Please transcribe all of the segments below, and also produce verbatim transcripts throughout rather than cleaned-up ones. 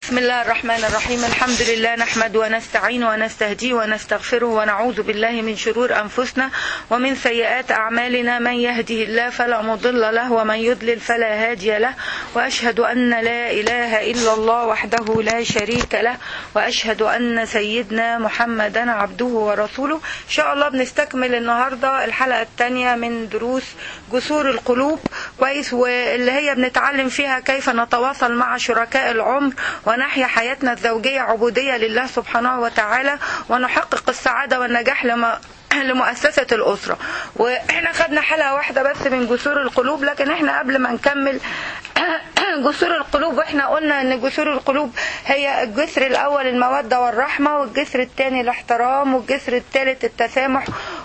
بسم الله الرحمن الرحيم. الحمد لله نحمده ونستعين ونستهديه ونستغفره ونعوذ بالله من شرور أنفسنا ومن سيئات أعمالنا. من يهده الله فلا مضل له ومن يضلل فلا هادي له، وأشهد أن لا إله إلا الله وحده لا شريك له، وأشهد أن سيدنا محمدا عبده ورسوله. إن شاء الله بنستكمل النهاردة الحلقة الثانية من دروس جسور القلوب، كويس، واللي هي بنتعلم فيها كيف نتواصل مع شركاء العمر ونحيا حياتنا الزوجية عبودية لله سبحانه وتعالى، ونحقق السعادة والنجاح لما لمؤسسة الأسرة. وإحنا خدنا حلقة واحدة بس من جسور القلوب، لكن إحنا قبل ما نكمل جسور القلوب وإحنا قلنا إن جسور القلوب هي الجسر الأول المودة والرحمة، والجسر الثاني الاحترام، والجسر الثالث التسامح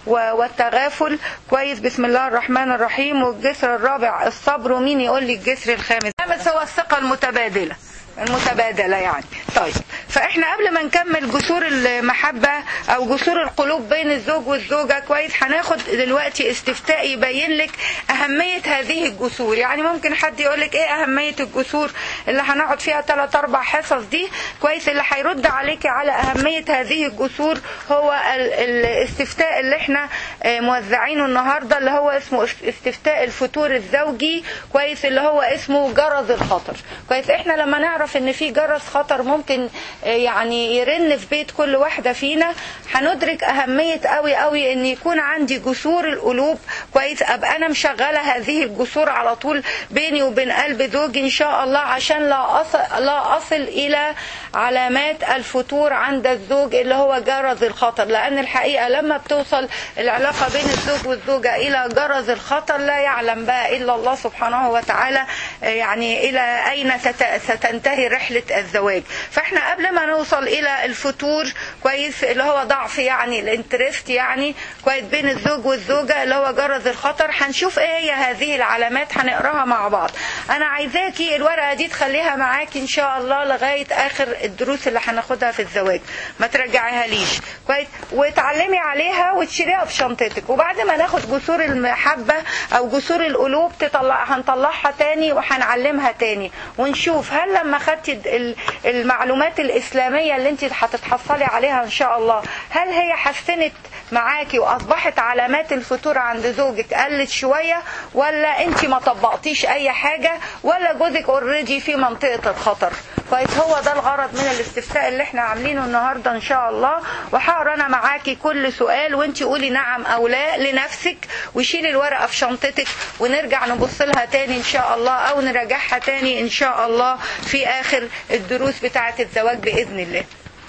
والتغافل، كويس، بسم الله الرحمن الرحيم. والجسر الرابع الصبر. ومين يقول لي الجسر الخامس؟ الخامس هو الثقة المتبادلة المتبادلة يعني. طيب، فاحنا قبل ما نكمل جسور المحبة او جسور القلوب بين الزوج والزوجة، كويس، هناخد دلوقتي استفتاء يبين لك اهمية هذه الجسور. يعني ممكن حد يقول لك ايه اهمية الجسور اللي هنقعد فيها ثلاث اربع حصص دي، كويس. اللي هيرد عليك على اهمية هذه الجسور هو الاستفتاء اللي احنا موزعينه النهاردة، اللي هو اسمه استفتاء الفتور الزوجي، كويس، اللي هو اسمه جرس الخطر. كويس، احنا لما نعرف ان في جرس خطر ممكن يعني يرن في بيت كل واحدة فينا، هندرك اهمية قوي قوي ان يكون عندي جسور القلوب، كويس، ابقى انا مشغلة هذه الجسور على طول بيني وبين قلب زوجي ان شاء الله، عشان لا اصل, لا أصل الى علامات الفتور عند الزوج اللي هو جرس الخطر. لان الحقيقة لما بتوصل العلاقة بين الزوج والزوجة الى جرس الخطر لا يعلم بقى الا الله سبحانه وتعالى يعني الى اين ستنتهي رحلة الزواج. فاحنا قبل ما نوصل الى الفتور، كويس، اللي هو ضعف يعني الانترست يعني، كويس، بين الزوج والزوجة اللي هو جرس الخطر، هنشوف ايه هي هذه العلامات، هنقراها مع بعض. انا عايزاكي الورقة دي تخليها معاكي ان شاء الله لغاية اخر الدروس اللي هناخدها في الزواج، ما ترجعيها ليش، كويس، وتعلمي عليها وتشيليها في شنطتك. وبعد ما ناخد جسور المحبة او جسور القلوب تطلع هنطلعها تاني وهنعلمها تاني، ونشوف هل لما خدتي المعلومات الإسلامية اللي انت هتتحصلي عليها ان شاء الله، هل هي حسنت معاكي واصبحت علامات الفتور عند زوجك قلت شوية، ولا انت ما طبقتيش اي حاجة، ولا جوزك اوريدي في منطقة الخطر. كويس، هو ده الغرض من الاستفتاء اللي احنا عاملينه النهاردة ان شاء الله. وهقرا انا معاكي كل سؤال وانت قولي نعم او لا لنفسك، وشيلي الورقة في شنطتك ونرجع نبص لها تاني ان شاء الله، او نراجعها تاني ان شاء الله في اخر الدروس بتاعة الزواج بإذن الله.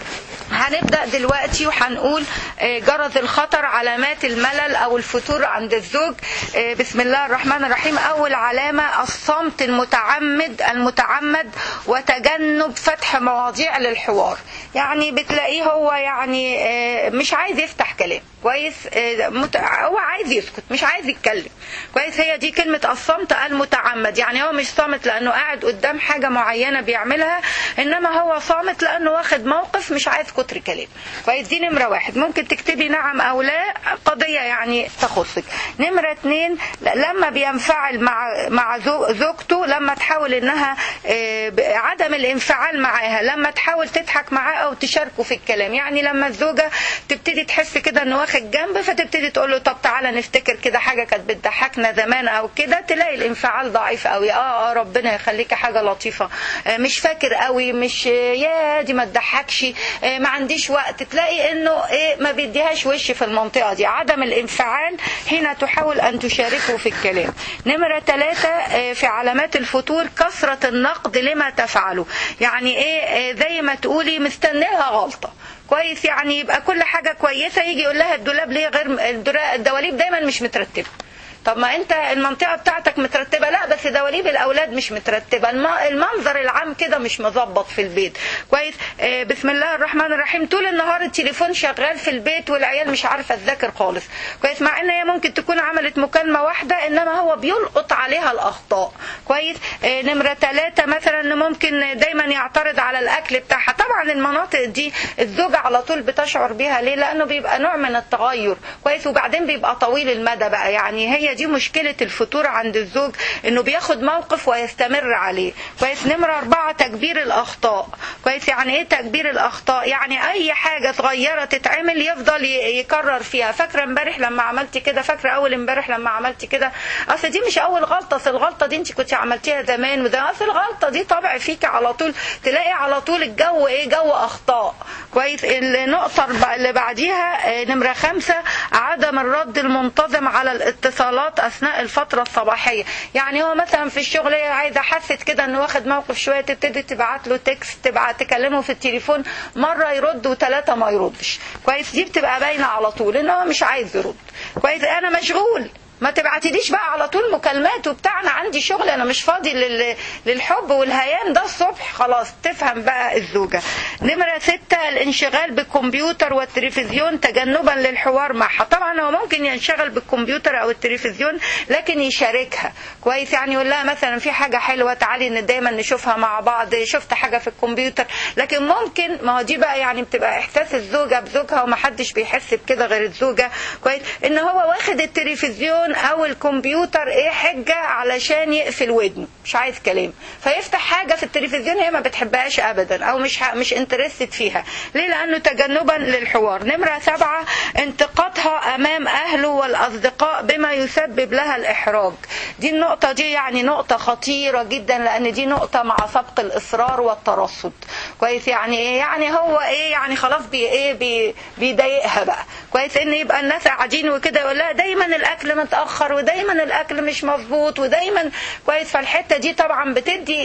هنبدأ دلوقتي وهنقول جرس الخطر، علامات الملل او الفتور عند الزوج. بسم الله الرحمن الرحيم. اول علامة الصمت المتعمد المتعمد وتجنب فتح مواضيع للحوار. يعني بتلاقيه هو يعني مش عايز يفتح كلام، كويس، هو عايز يسكت مش عايز يتكلم، كويس. هي دي كلمة الصمت المتعمد. يعني هو مش صامت لانه قاعد قدام حاجة معينة بيعملها، انما هو صامت لانه واخد موقف مش عايز كتر كلام، كويس. دي نمرة واحد. ممكن تكتبي نعم او لا، قضية يعني تخصك. نمرة اتنين، لما بينفعل مع مع زوجته، لما تحاول انها عدم الانفعال معاها، لما تحاول تضحك معاه او تشاركه في الكلام. يعني لما الزوجة تبتدي تحس كده انه واخد جنب، فتبتدي تقول له طب تعالى نفتكر كده حاجة كانت بتضحكنا زمان او كده، تلاقي الانفعال ضعيف قوي. اه اه ربنا يخليكي، حاجة لطيفة، مش فاكر قوي، مش يا دي ما تضحكش، ما عنديش وقت. تلاقي انه ايه ما بيديهاش وش في المنطقة دي، عدم الانفعال هنا تحاول ان تشاركه في الكلام. نمرة ثلاثة في علامات الفتور كثرة النقد لما تفعله. يعني ايه؟ زي ما تقولي مستنيها غلطة، كويس. يعني يبقى كل حاجة كويسة يجي يقول لها الدولاب ليه غير الدواليب دايما مش مترتبة. طب ما انت المنطقة بتاعتك مترتبة، لا بس دواليب الاولاد مش مترتبة، المنظر العام كده مش مظبط في البيت، كويس. اه بسم الله الرحمن الرحيم. طول النهار التليفون شغال في البيت والعيال مش عارفة تذاكر خالص، كويس، مع ان هي ممكن تكون عملت مكالمة واحدة انما هو بيلقط عليها الاخطاء، كويس. اه نمرة ثلاثة مثلا ممكن دايما يعترض على الاكل بتاعها. طبعا المناطق دي الزوجة على طول بتشعر بيها، ليه؟ لانه بيبقى نوع من التغير، كويس، وبعدين بيبقى طويل المدى بقى. يعني هي دي مشكلة الفتور عند الزوج، انه بياخد موقف ويستمر عليه، كويس. نمرة اربعة تكبير الاخطاء، كويس. كويس. يعني ايه تكبير الاخطاء؟ يعني اي حاجه صغيره تتعمل يفضل يكرر فيها. فاكره امبارح لما عملتي كده، فاكره اول امبارح لما عملتي كده، اصل دي مش اول غلطه، اصل الغلطه دي انت كنت عملتيها زمان، وده اصل الغلطه دي طبع فيك على طول، تلاقي على طول الجو ايه، جو اخطاء. كويس. النقطه اللي بعديها نمره خمسة، عدم الرد المنتظم على الاتصالات اثناء الفتره الصباحيه. يعني هو مثلا في الشغل عايزه حست كده انه واخد موقف شويه، تبتدي تبعت له تكست، تبعت تكلمه في التليفون، مره يرد وثلاثه ما يردش. كويس. دي بتبقى باينه على طول ان هو مش عايز يرد. كويس. انا مشغول، ما تبعتيليش بقى على طول مكالمات وبتاع، انا عندي شغل، انا مش فاضي لل... للحب والهيام ده الصبح. خلاص تفهم بقى الزوجة. نمرة ستة، الانشغال بالكمبيوتر والتلفزيون تجنبا للحوار معها. طبعا هو ممكن ينشغل بالكمبيوتر او التلفزيون لكن يشاركها. كويس. يعني يقول لها مثلا في حاجة حلوة تعالي ان دايما نشوفها مع بعض، شفت حاجة في الكمبيوتر. لكن ممكن، ما هو دي بقى يعني بتبقى احساس الزوجة بزوجها ومحدش بيحس بكده غير الزوجة. كويس. ان هو واخد التلفزيون او الكمبيوتر ايه حجة علشان يقفل ودنه، مش عايز كلام، فيفتح حاجة في التلفزيون هي ما بتحبهاش ابدا او مش مش انترستد فيها. ليه؟ لانه تجنبا للحوار. نمرة سبعة، انتقادها امام اهله والاصدقاء بما يسبب لها الاحراج. دي النقطة دي يعني نقطة خطيرة جدا، لان دي نقطة مع سبق الاصرار والترصد. كويس. يعني ايه؟ يعني هو ايه، يعني خلاص بي ايه بي بيضايقها بقى. كويس. ان يبقى الناس قاعدين وكده يقول لها دايما الاكل متاخر ودايما الاكل مش مظبوط ودايما. كويس. فالحته دي طبعا بتدي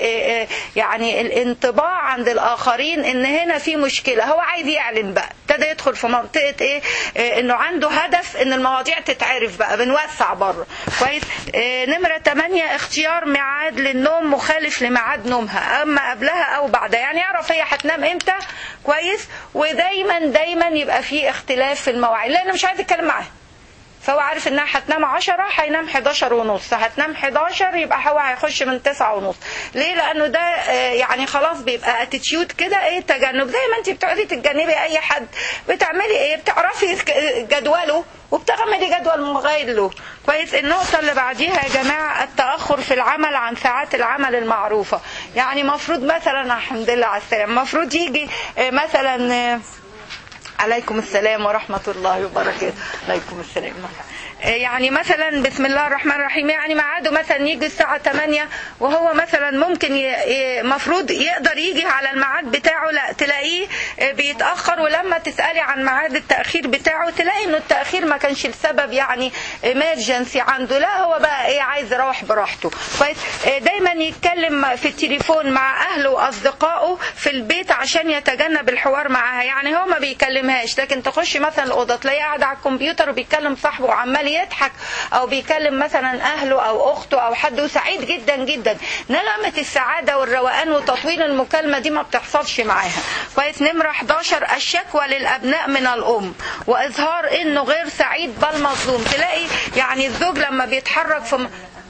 يعني الانطباع عند الاخرين ان هنا في مشكله. هو عايز يعلن بقى، ابتدى يدخل في منطقه ايه، انه عنده هدف ان المواضيع تتعرف بقى، بنوسع بره. كويس. نمره ثمانية، اختيار ميعاد للنوم مخالف لميعاد نومها، اما قبلها او بعدها. يعني يعرف هي هتنام امتى. كويس. ودايما دايما يبقى في اختلاف في المواعيد، لانه مش عايز يتكلم معاها. فهو عارف انها هتنام عشرة، هينام حداشر ونص، هتنام حداشر، يبقى هو هيخش من تسعة ونص. ليه؟ لانه ده يعني خلاص بيبقى اتيتيود كده ايه، تجنب. زي ما انت بتقعدي تتجنبي اي حد، بتعملي ايه، بتعرفي جدوله وبتعملي جدول مغاير له. كويس. النقطة اللي بعديها يا جماعة، التأخر في العمل عن ساعات العمل المعروفة. يعني مفروض مثلا، الحمد لله على السلامة، مفروض يجي مثلا، عليكم السلام ورحمة الله وبركاته. عليكم السلام. يعني مثلا بسم الله الرحمن الرحيم، يعني ميعاده مثلا يجي الساعة ثمانية، وهو مثلا ممكن مفروض يقدر يجي على الميعاد بتاعه، لا تلاقيه بيتأخر. ولما تسألي عن ميعاد التأخير بتاعه تلاقي انه التأخير ما كانش السبب يعني emergency عنده، لا هو بقى ايه، عايز يروح براحته. كويس. دايما يتكلم في التليفون مع اهله واصدقائه في البيت عشان يتجنب الحوار معاها. يعني هو ما بيكلمهاش، لكن تخشي مثلا الأوضة تلاقيه قاعد على الكمبيوتر وبيكلم صاحبه وعمال يضحك، او بيكلم مثلا اهله او اخته او حد وسعيد جدا جدا. نغمة السعادة والروقان وتطويل المكالمة دي ما بتحصلش معاها. كويس. نمرة حداشر، الشكوى للابناء من الام واظهار انه غير سعيد بل مظلوم. تلاقي يعني الزوج لما بيتحرك في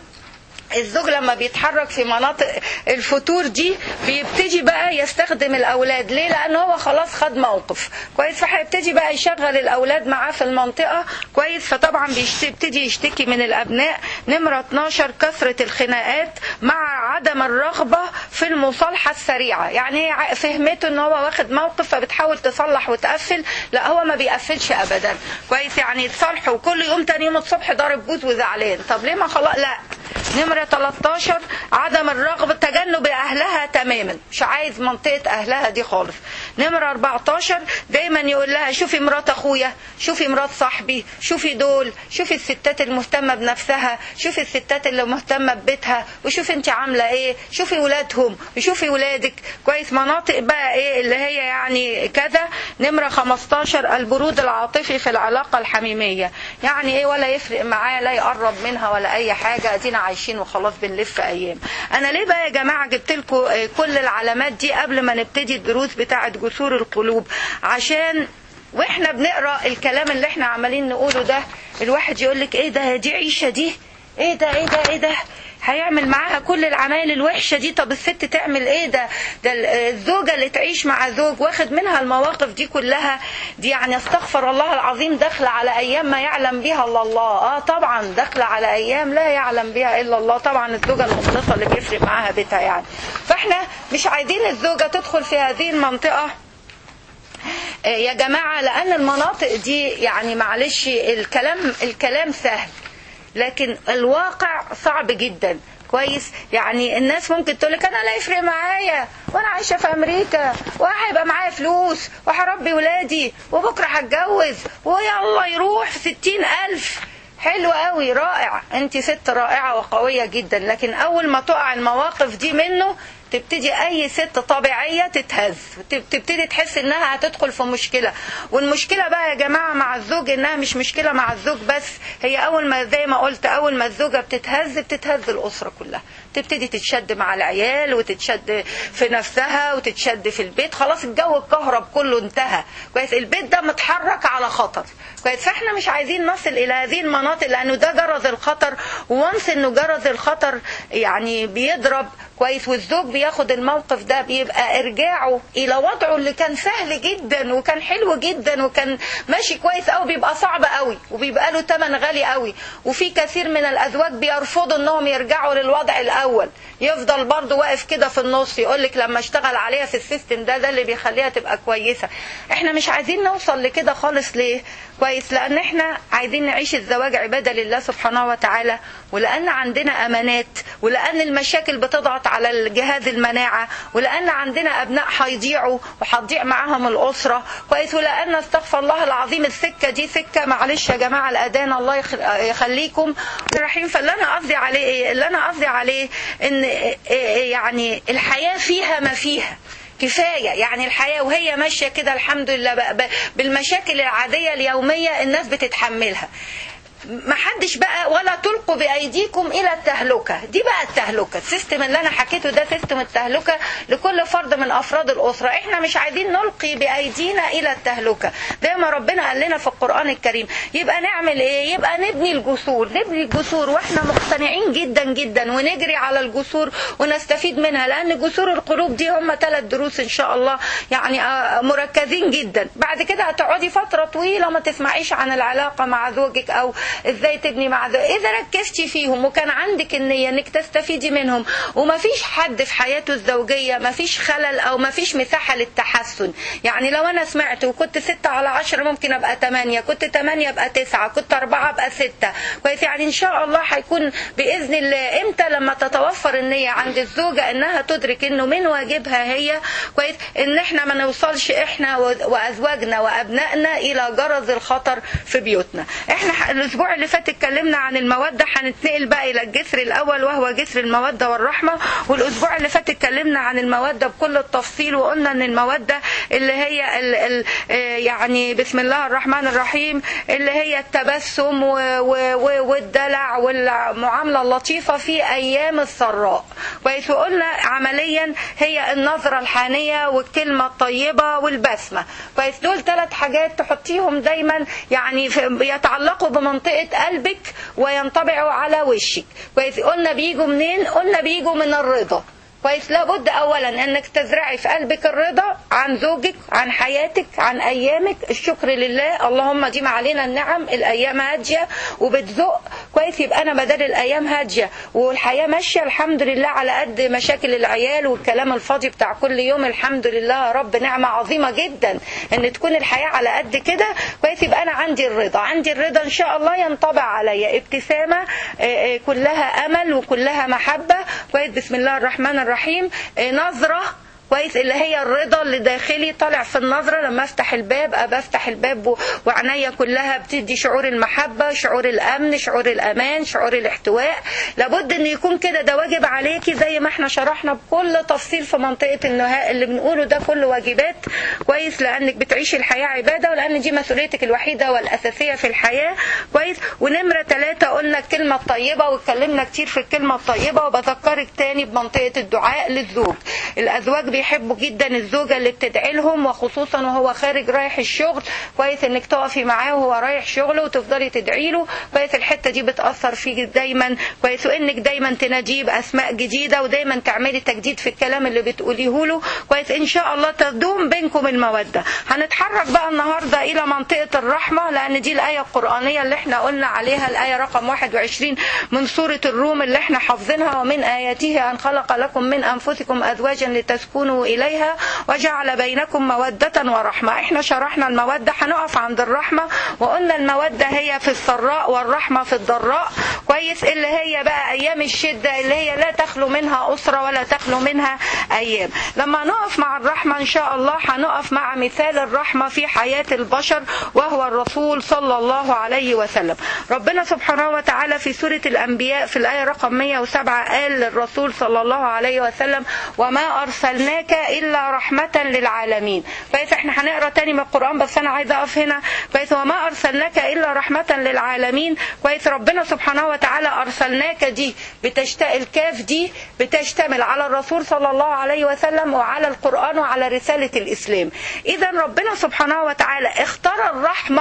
الزوج لما بيتحرك في مناطق الفتور دي بيبتدي بقى يستخدم الأولاد. ليه؟ لأنه هو خلاص خد موقف. كويس. فهيبتدي بقى يشغل الأولاد معاه في المنطقة. كويس. فطبعا بيبتدي يشتكي من الأبناء. نمرة اتناشر، كثرة الخناقات مع عدم الرغبة في المصالحة السريعة. يعني هي فهمته ان هو واخد موقف فبتحاول تصلح وتقفل، لا هو ما بيقفلش أبدا. كويس. يعني يتصالحوا وكل يوم تاني يوم الصبح ضارب بوز وزعلان. طب ليه ما خلاص؟ لا. نمرة تلتاشر، عدم الرغبة، تجنب أهلها تماما، مش عايز منطقة أهلها دي خالص. نمرة اربعتاشر، دايما يقول لها شوفي مرات أخويا، شوفي مرات صاحبي، شوفي دول، شوفي الستات المهتمة بنفسها، شوفي الستات اللي مهتمة ببيتها، وشوفي انت عاملة ايه، شوفي ولادهم وشوفي ولادك. كويس. مناطق بقى ايه اللي هي يعني كذا. نمرة خمستاشر، البرود العاطفي في العلاقة الحميمية. يعني ايه، ولا يفرق معاه لا يقرب منها ولا اي حاجة، ادينا عايشين وخلاص بنلف ايام. انا ليه بقى يا جماعة جبت لكم كل العلامات دي قبل ما نبتدي الدروس بتاعة جسور القلوب؟ عشان واحنا بنقرأ الكلام اللي احنا عمالين نقوله ده الواحد يقولك ايه ده، دي عيشة دي، ايه ده ايه ده ايه ده، هيعمل معاها كل العمايل الوحشة دي. طب الست تعمل ايه؟ ده ده الزوجة اللي تعيش مع زوج واخد منها المواقف دي كلها. دي يعني استغفر الله العظيم داخله على ايام ما يعلم بها الا الله. اه طبعا داخله على ايام لا يعلم بها الا الله. طبعا الزوجه المخلصه اللي بيفرق معاها بيتها يعني. فاحنا مش عايزين الزوجه تدخل في هذه المنطقه يا جماعه، لان المناطق دي يعني معلش الكلام الكلام سهل لكن الواقع صعب جدا. كويس؟ يعني الناس ممكن تقول لك انا لا يفرق معايا وانا عايشه في امريكا وهيبقى معايا فلوس وهربي ولادي وبكره هتجوز ويلا يروح في ستين الف. حلو قوي، رائع، انت ست رائعه وقويه جدا. لكن اول ما تقع المواقف دي منه تبتدي اي ست طبيعيه تتهز، تبتدي تحس انها هتدخل في مشكله. والمشكله بقى يا جماعه مع الزوج انها مش مشكله مع الزوج بس، هي اول ما زي ما قلت اول ما الزوجه بتتهز بتتهز الاسره كلها، تبتدي تتشد مع العيال وتتشد في نفسها وتتشد في البيت. خلاص الجو الكهرب كله انتهى. كويس؟ البيت ده متحرك على خطر. كويس؟ فاحنا مش عايزين نصل الى هذه المناطق لانه ده جرس الخطر. وانس انه جرس الخطر يعني بيضرب كويس والزوج بياخد الموقف ده بيبقى ارجاعه الى وضعه اللي كان سهل جدا وكان حلو جدا وكان ماشي كويس قوي بيبقى صعب قوي وبيبقى له ثمن غالي قوي. وفي كثير من الازواج بيرفضوا انهم يرجعوا للوضع الاول، يفضل برضه واقف كده في النص يقولك لما اشتغل عليها في السيستم ده ده اللي بيخليها تبقى كويسه. احنا مش عايزين نوصل لكده خالص. ليه؟ كويس؟ لان احنا عايزين نعيش الزواج عباده لله سبحانه وتعالى، ولان عندنا امانات، ولان المشاكل بتضغط على الجهاز المناعه، ولان عندنا ابناء هيضيعوا وهتضيع معاهم الاسره. كويس؟ ولان استغفر الله العظيم السكه دي سكه معلش يا جماعه الاذان الله يخليكم الرحيم. فاللي انا قصدي عليه ايه؟ اللي انا قصدي عليه ان يعني الحياه فيها ما فيها كفاية. يعني الحياة وهي ماشية كده الحمد لله بالمشاكل العادية اليومية الناس بتتحملها. ما حدش بقى ولا تلقوا بأيديكم إلى التهلكة. دي بقى التهلكة. السيستم اللي أنا حكيته ده سيستم التهلكة لكل فرد من أفراد الأسرة. إحنا مش عايزين نلقي بأيدينا إلى التهلكة زي ما ربنا قال لنا في القرآن الكريم. يبقى نعمل إيه؟ يبقى نبني الجسور. نبني الجسور وإحنا مقتنعين جدا جدا ونجري على الجسور ونستفيد منها، لأن جسور القلوب دي هم ثلاث دروس إن شاء الله يعني مركزين جدا. بعد كده هتقعدي فترة طويلة ما تسمعيش عن العلاقة مع زوجك أو ازاي تبني مع ده. اذا ركزتي فيهم وكان عندك النية انك تستفيدي منهم ومفيش حد في حياته الزوجية مفيش خلل او مفيش مساحة للتحسن. يعني لو انا سمعت وكنت ستة على عشرة ممكن ابقى تمانية، كنت تمانية ابقى تسعة، كنت اربعة ابقى ستة. كويس؟ يعني ان شاء الله هيكون باذن الله امتى لما تتوفر النية عند الزوجة انها تدرك انه من واجبها هي كويس ان احنا ما نوصلش احنا وازواجنا وابنائنا الى جرز الخطر في بيوتنا. احنا الاسبوع اللي فات اتكلمنا عن المودة، هنتنقل بقى الى الجسر الاول وهو جسر المودة والرحمة. والاسبوع اللي فات اتكلمنا عن المودة بكل التفصيل وقلنا ان المودة اللي هي ال ال يعني بسم الله الرحمن الرحيم اللي هي التبسم والدلع والمعاملة اللطيفة في ايام السراء. كويس؟ وقلنا عمليا هي النظرة الحانية والكلمة الطيبة والبسمة. كويس؟ دول ثلاث حاجات تحطيهم دايما يعني يتعلقوا بمنطقة قلبك وينطبعوا على وشك. كويس؟ قلنا بيجوا منين؟ قلنا بيجوا من الرضا. كويس؟ لابد اولا انك تزرعي في قلبك الرضا عن زوجك، عن حياتك، عن ايامك، الشكر لله، اللهم ديم علينا النعم، الايام هاديه وبتزق. كويس؟ يبقى انا بدل الايام هاديه والحياه ماشيه الحمد لله على قد مشاكل العيال والكلام الفاضي بتاع كل يوم، الحمد لله رب نعمه عظيمه جدا ان تكون الحياه على قد كده. كويس؟ يبقى انا عندي الرضا، عندي الرضا ان شاء الله ينطبع عليا ابتسامه كلها امل وكلها محبه. كويس؟ بسم الله الرحمن الرحيم. نظرة. كويس؟ اللي هي الرضا اللي داخلي طالع في النظرة. لما افتح الباب ابقى افتح الباب وعناية كلها بتدي شعور المحبة، شعور الامن، شعور الامان، شعور الاحتواء. لابد ان يكون كده. ده واجب عليكي زي ما احنا شرحنا بكل تفصيل في منطقة النهاء اللي بنقوله ده كله واجبات. كويس؟ لانك بتعيشي الحياة عبادة ولان دي مسؤوليتك الوحيدة والاساسية في الحياة. كويس؟ ونمرة ثلاثة قلنا الكلمة الطيبة واتكلمنا كتير في الكلمة الطيبة، وبذكرك تاني بمنطقة الدعاء للزوج. الازواج بيحبوا جدا الزوجة اللي بتدعي لهم، وخصوصا وهو خارج رايح الشغل. كويس انك تقفي معاه وهو رايح شغله وتفضلي تدعي له. كويس الحتة دي بتأثر فيك دايما. كويس وانك دايما تناديه بأسماء جديدة، ودايما تعملي تجديد في الكلام اللي بتقوليه له. كويس ان شاء الله تدوم بينكم المودة. هنتحرك بقى النهاردة الى منطقة الرحمة، لان دي الآية القرآنية اللي احنا قلنا عليها، الآية رقم واحد وعشرين من سورة الروم اللي احنا حافظينها. ومن آياته أن خلق لكم من أنفسكم أزواجا لتسكنوا إليها وجعل بينكم مودة ورحمة. احنا شرحنا المودة، هنقف عند الرحمة وقلنا المودة هي في السراء والرحمة في الضراء. كويس اللي هي بقى أيام الشدة اللي هي لا تخلو منها أسرة ولا تخلو منها أيام. لما نقف مع الرحمة إن شاء الله هنقف مع مثال الرحمة في حياة البشر، وهو الرسول صلى الله عليه وسلم. ربنا سبحانه وتعالى في سورة الأنبياء في الآية رقم مئة وسبعة قال للرسول صلى الله عليه وسلم: وما أرسلناك إلا رحمة للعالمين. كويس احنا هنقرأ تاني من القرآن، بس أنا عايزة أقف هنا. كويس وما أرسلناك إلا رحمة للعالمين. كويس ربنا سبحانه وتعالى أرسلناك دي بتشتمل، الكاف دي بتشتمل على الرسول صلى الله عليه وسلم وعلى القرآن وعلى رسالة الإسلام. إذا ربنا سبحانه وتعالى اختار الرحمة،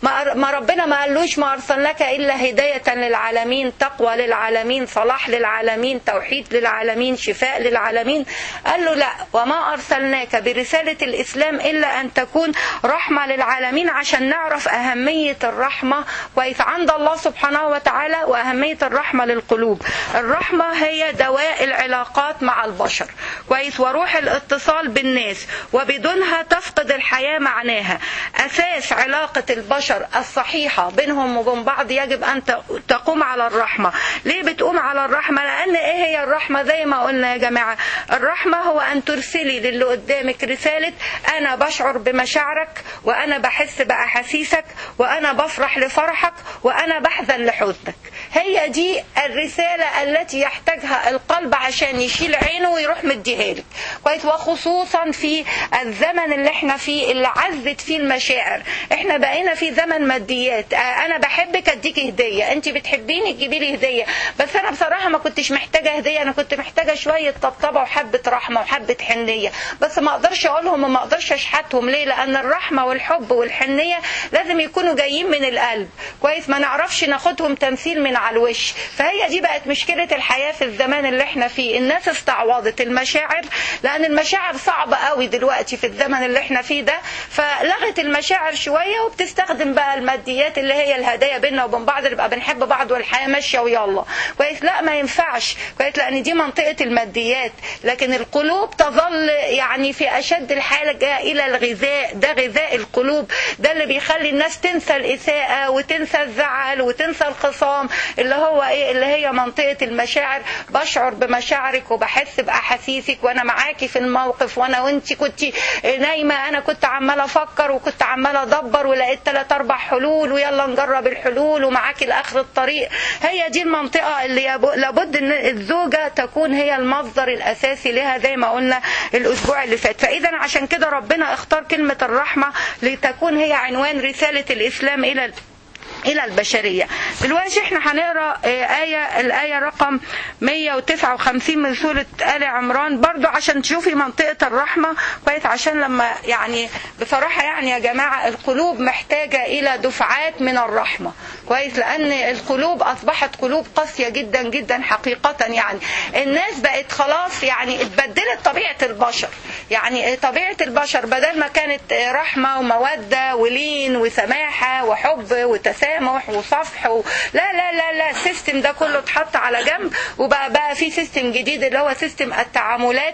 ما ربنا ما قالوش ما أرسلناك إلا هداية للعالمين، تقوى للعالمين، صلاح للعالمين، توحيد للعالمين، شفاء للعالمين. قال له لا، وما أرسلناك برسالة الإسلام إلا أن تكون رحمة للعالمين، عشان نعرف أهمية الرحمة كويس عند الله سبحانه وتعالى، وأهمية الرحمة للقلوب. الرحمة هي دواء العلاقات مع البشر كويس، وروح الاتصال بالناس، وبدونها تفقد الحياة معناها. أساس علاقة البشر الصحيحة بينهم وبين بعض يجب أن تقوم على الرحمة. ليه بتقوم على الرحمة؟ لأن إيه هي الرحمة؟ زي ما قلنا يا جماعة، الرحمة هو أن ترسلي للي قدامك رسالة: أنا بشعر بمشاعرك، وأنا بحس بأحاسيسك، وأنا بفرح لفرحك، وأنا بحزن لحزنك. هي دي الرسالة التي يحتاجها القلب عشان يشيل عينه ويروح مديها لك كويس، وخصوصا في الزمن اللي احنا فيه اللي عزت فيه المشاعر. احنا بقينا في زمن ماديات. انا بحبك اديكي هدية، انت بتحبيني تجيبي لي هدية، بس انا بصراحة ما كنتش محتاجة هدية، انا كنت محتاجة شوية طبطبة وحبة رحمة وحبة حنية، بس ما اقدرش اقولهم وما اقدرش اشحتهم. ليه؟ لان الرحمة والحب والحنية لازم يكونوا جايين من القلب كويس، ما نعرفش ناخدهم تمثيل من على الوش. فهي دي بقت مشكلة الحياة في الزمان اللي احنا فيه. الناس استعوضت المشاعر، لان المشاعر صعبة قوي دلوقتي في الزمن اللي احنا فيه ده، فلغت المشاعر شوية وبتستخدم بقى الماديات اللي هي الهدايا بيننا وبين بعض، نبقى بنحب بعض والحياة ماشية ويلا كويس. لا ما ينفعش كويس، لان دي منطقة الماديات. لكن القلوب تظل يعني في اشد الحاجة الى الغذاء. ده غذاء القلوب، ده اللي بيخلي الناس تنسى الاساءة وتنسى الزعل وتنسى الخصام، اللي هو ايه؟ اللي هي منطقة المشاعر. بشعر بمشاعرك وبحس باحاسيسك، وانا معاكي في الموقف، وانا وانتي كنت نايمة انا كنت عمالة افكر وكنت عمالة ادبر ولقيت ثلاث اربع حلول، ويلا نجرب الحلول ومعاكي لاخر الطريق. هي دي المنطقة اللي لابد ان الزوجة تكون هي المصدر الاساسي لها، زي ما قلنا الاسبوع اللي فات. فاذا عشان كده ربنا اختار كلمة الرحمة لتكون هي عنوان رسالة الاسلام الى إلى البشرية. دلوقتي احنا هنقرأ آية الآية رقم مئة وتسعة وخمسين من سورة آل عمران، برضو عشان تشوفي منطقة الرحمة كويس. عشان لما يعني بصراحة يعني يا جماعة القلوب محتاجة إلى دفعات من الرحمة كويس، لأن القلوب أصبحت قلوب قاسية جدا جدا حقيقة. يعني الناس بقت خلاص يعني اتبدلت طبيعة البشر. يعني طبيعة البشر بدل ما كانت رحمة ومودة ولين وسماحة وحب وتسامح وصفح و... لا لا لا لا السيستم ده كله اتحط على جنب، وبقى بقى في سيستم جديد اللي هو سيستم التعاملات.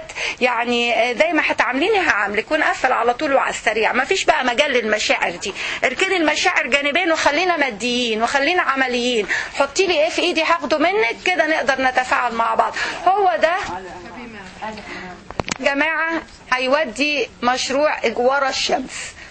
يعني زي ما هتعامليني هعاملك، ونقفل على طول وعلى السريع. ما فيش بقى مجال للمشاعر دي. اركني المشاعر جانبين وخلينا ماديين وخلينا عمليين. حطي لي ايه في ايدي هاخده منك كده، نقدر نتفاعل مع بعض. هو ده جماعة هيودي مشروع ورا الشمس.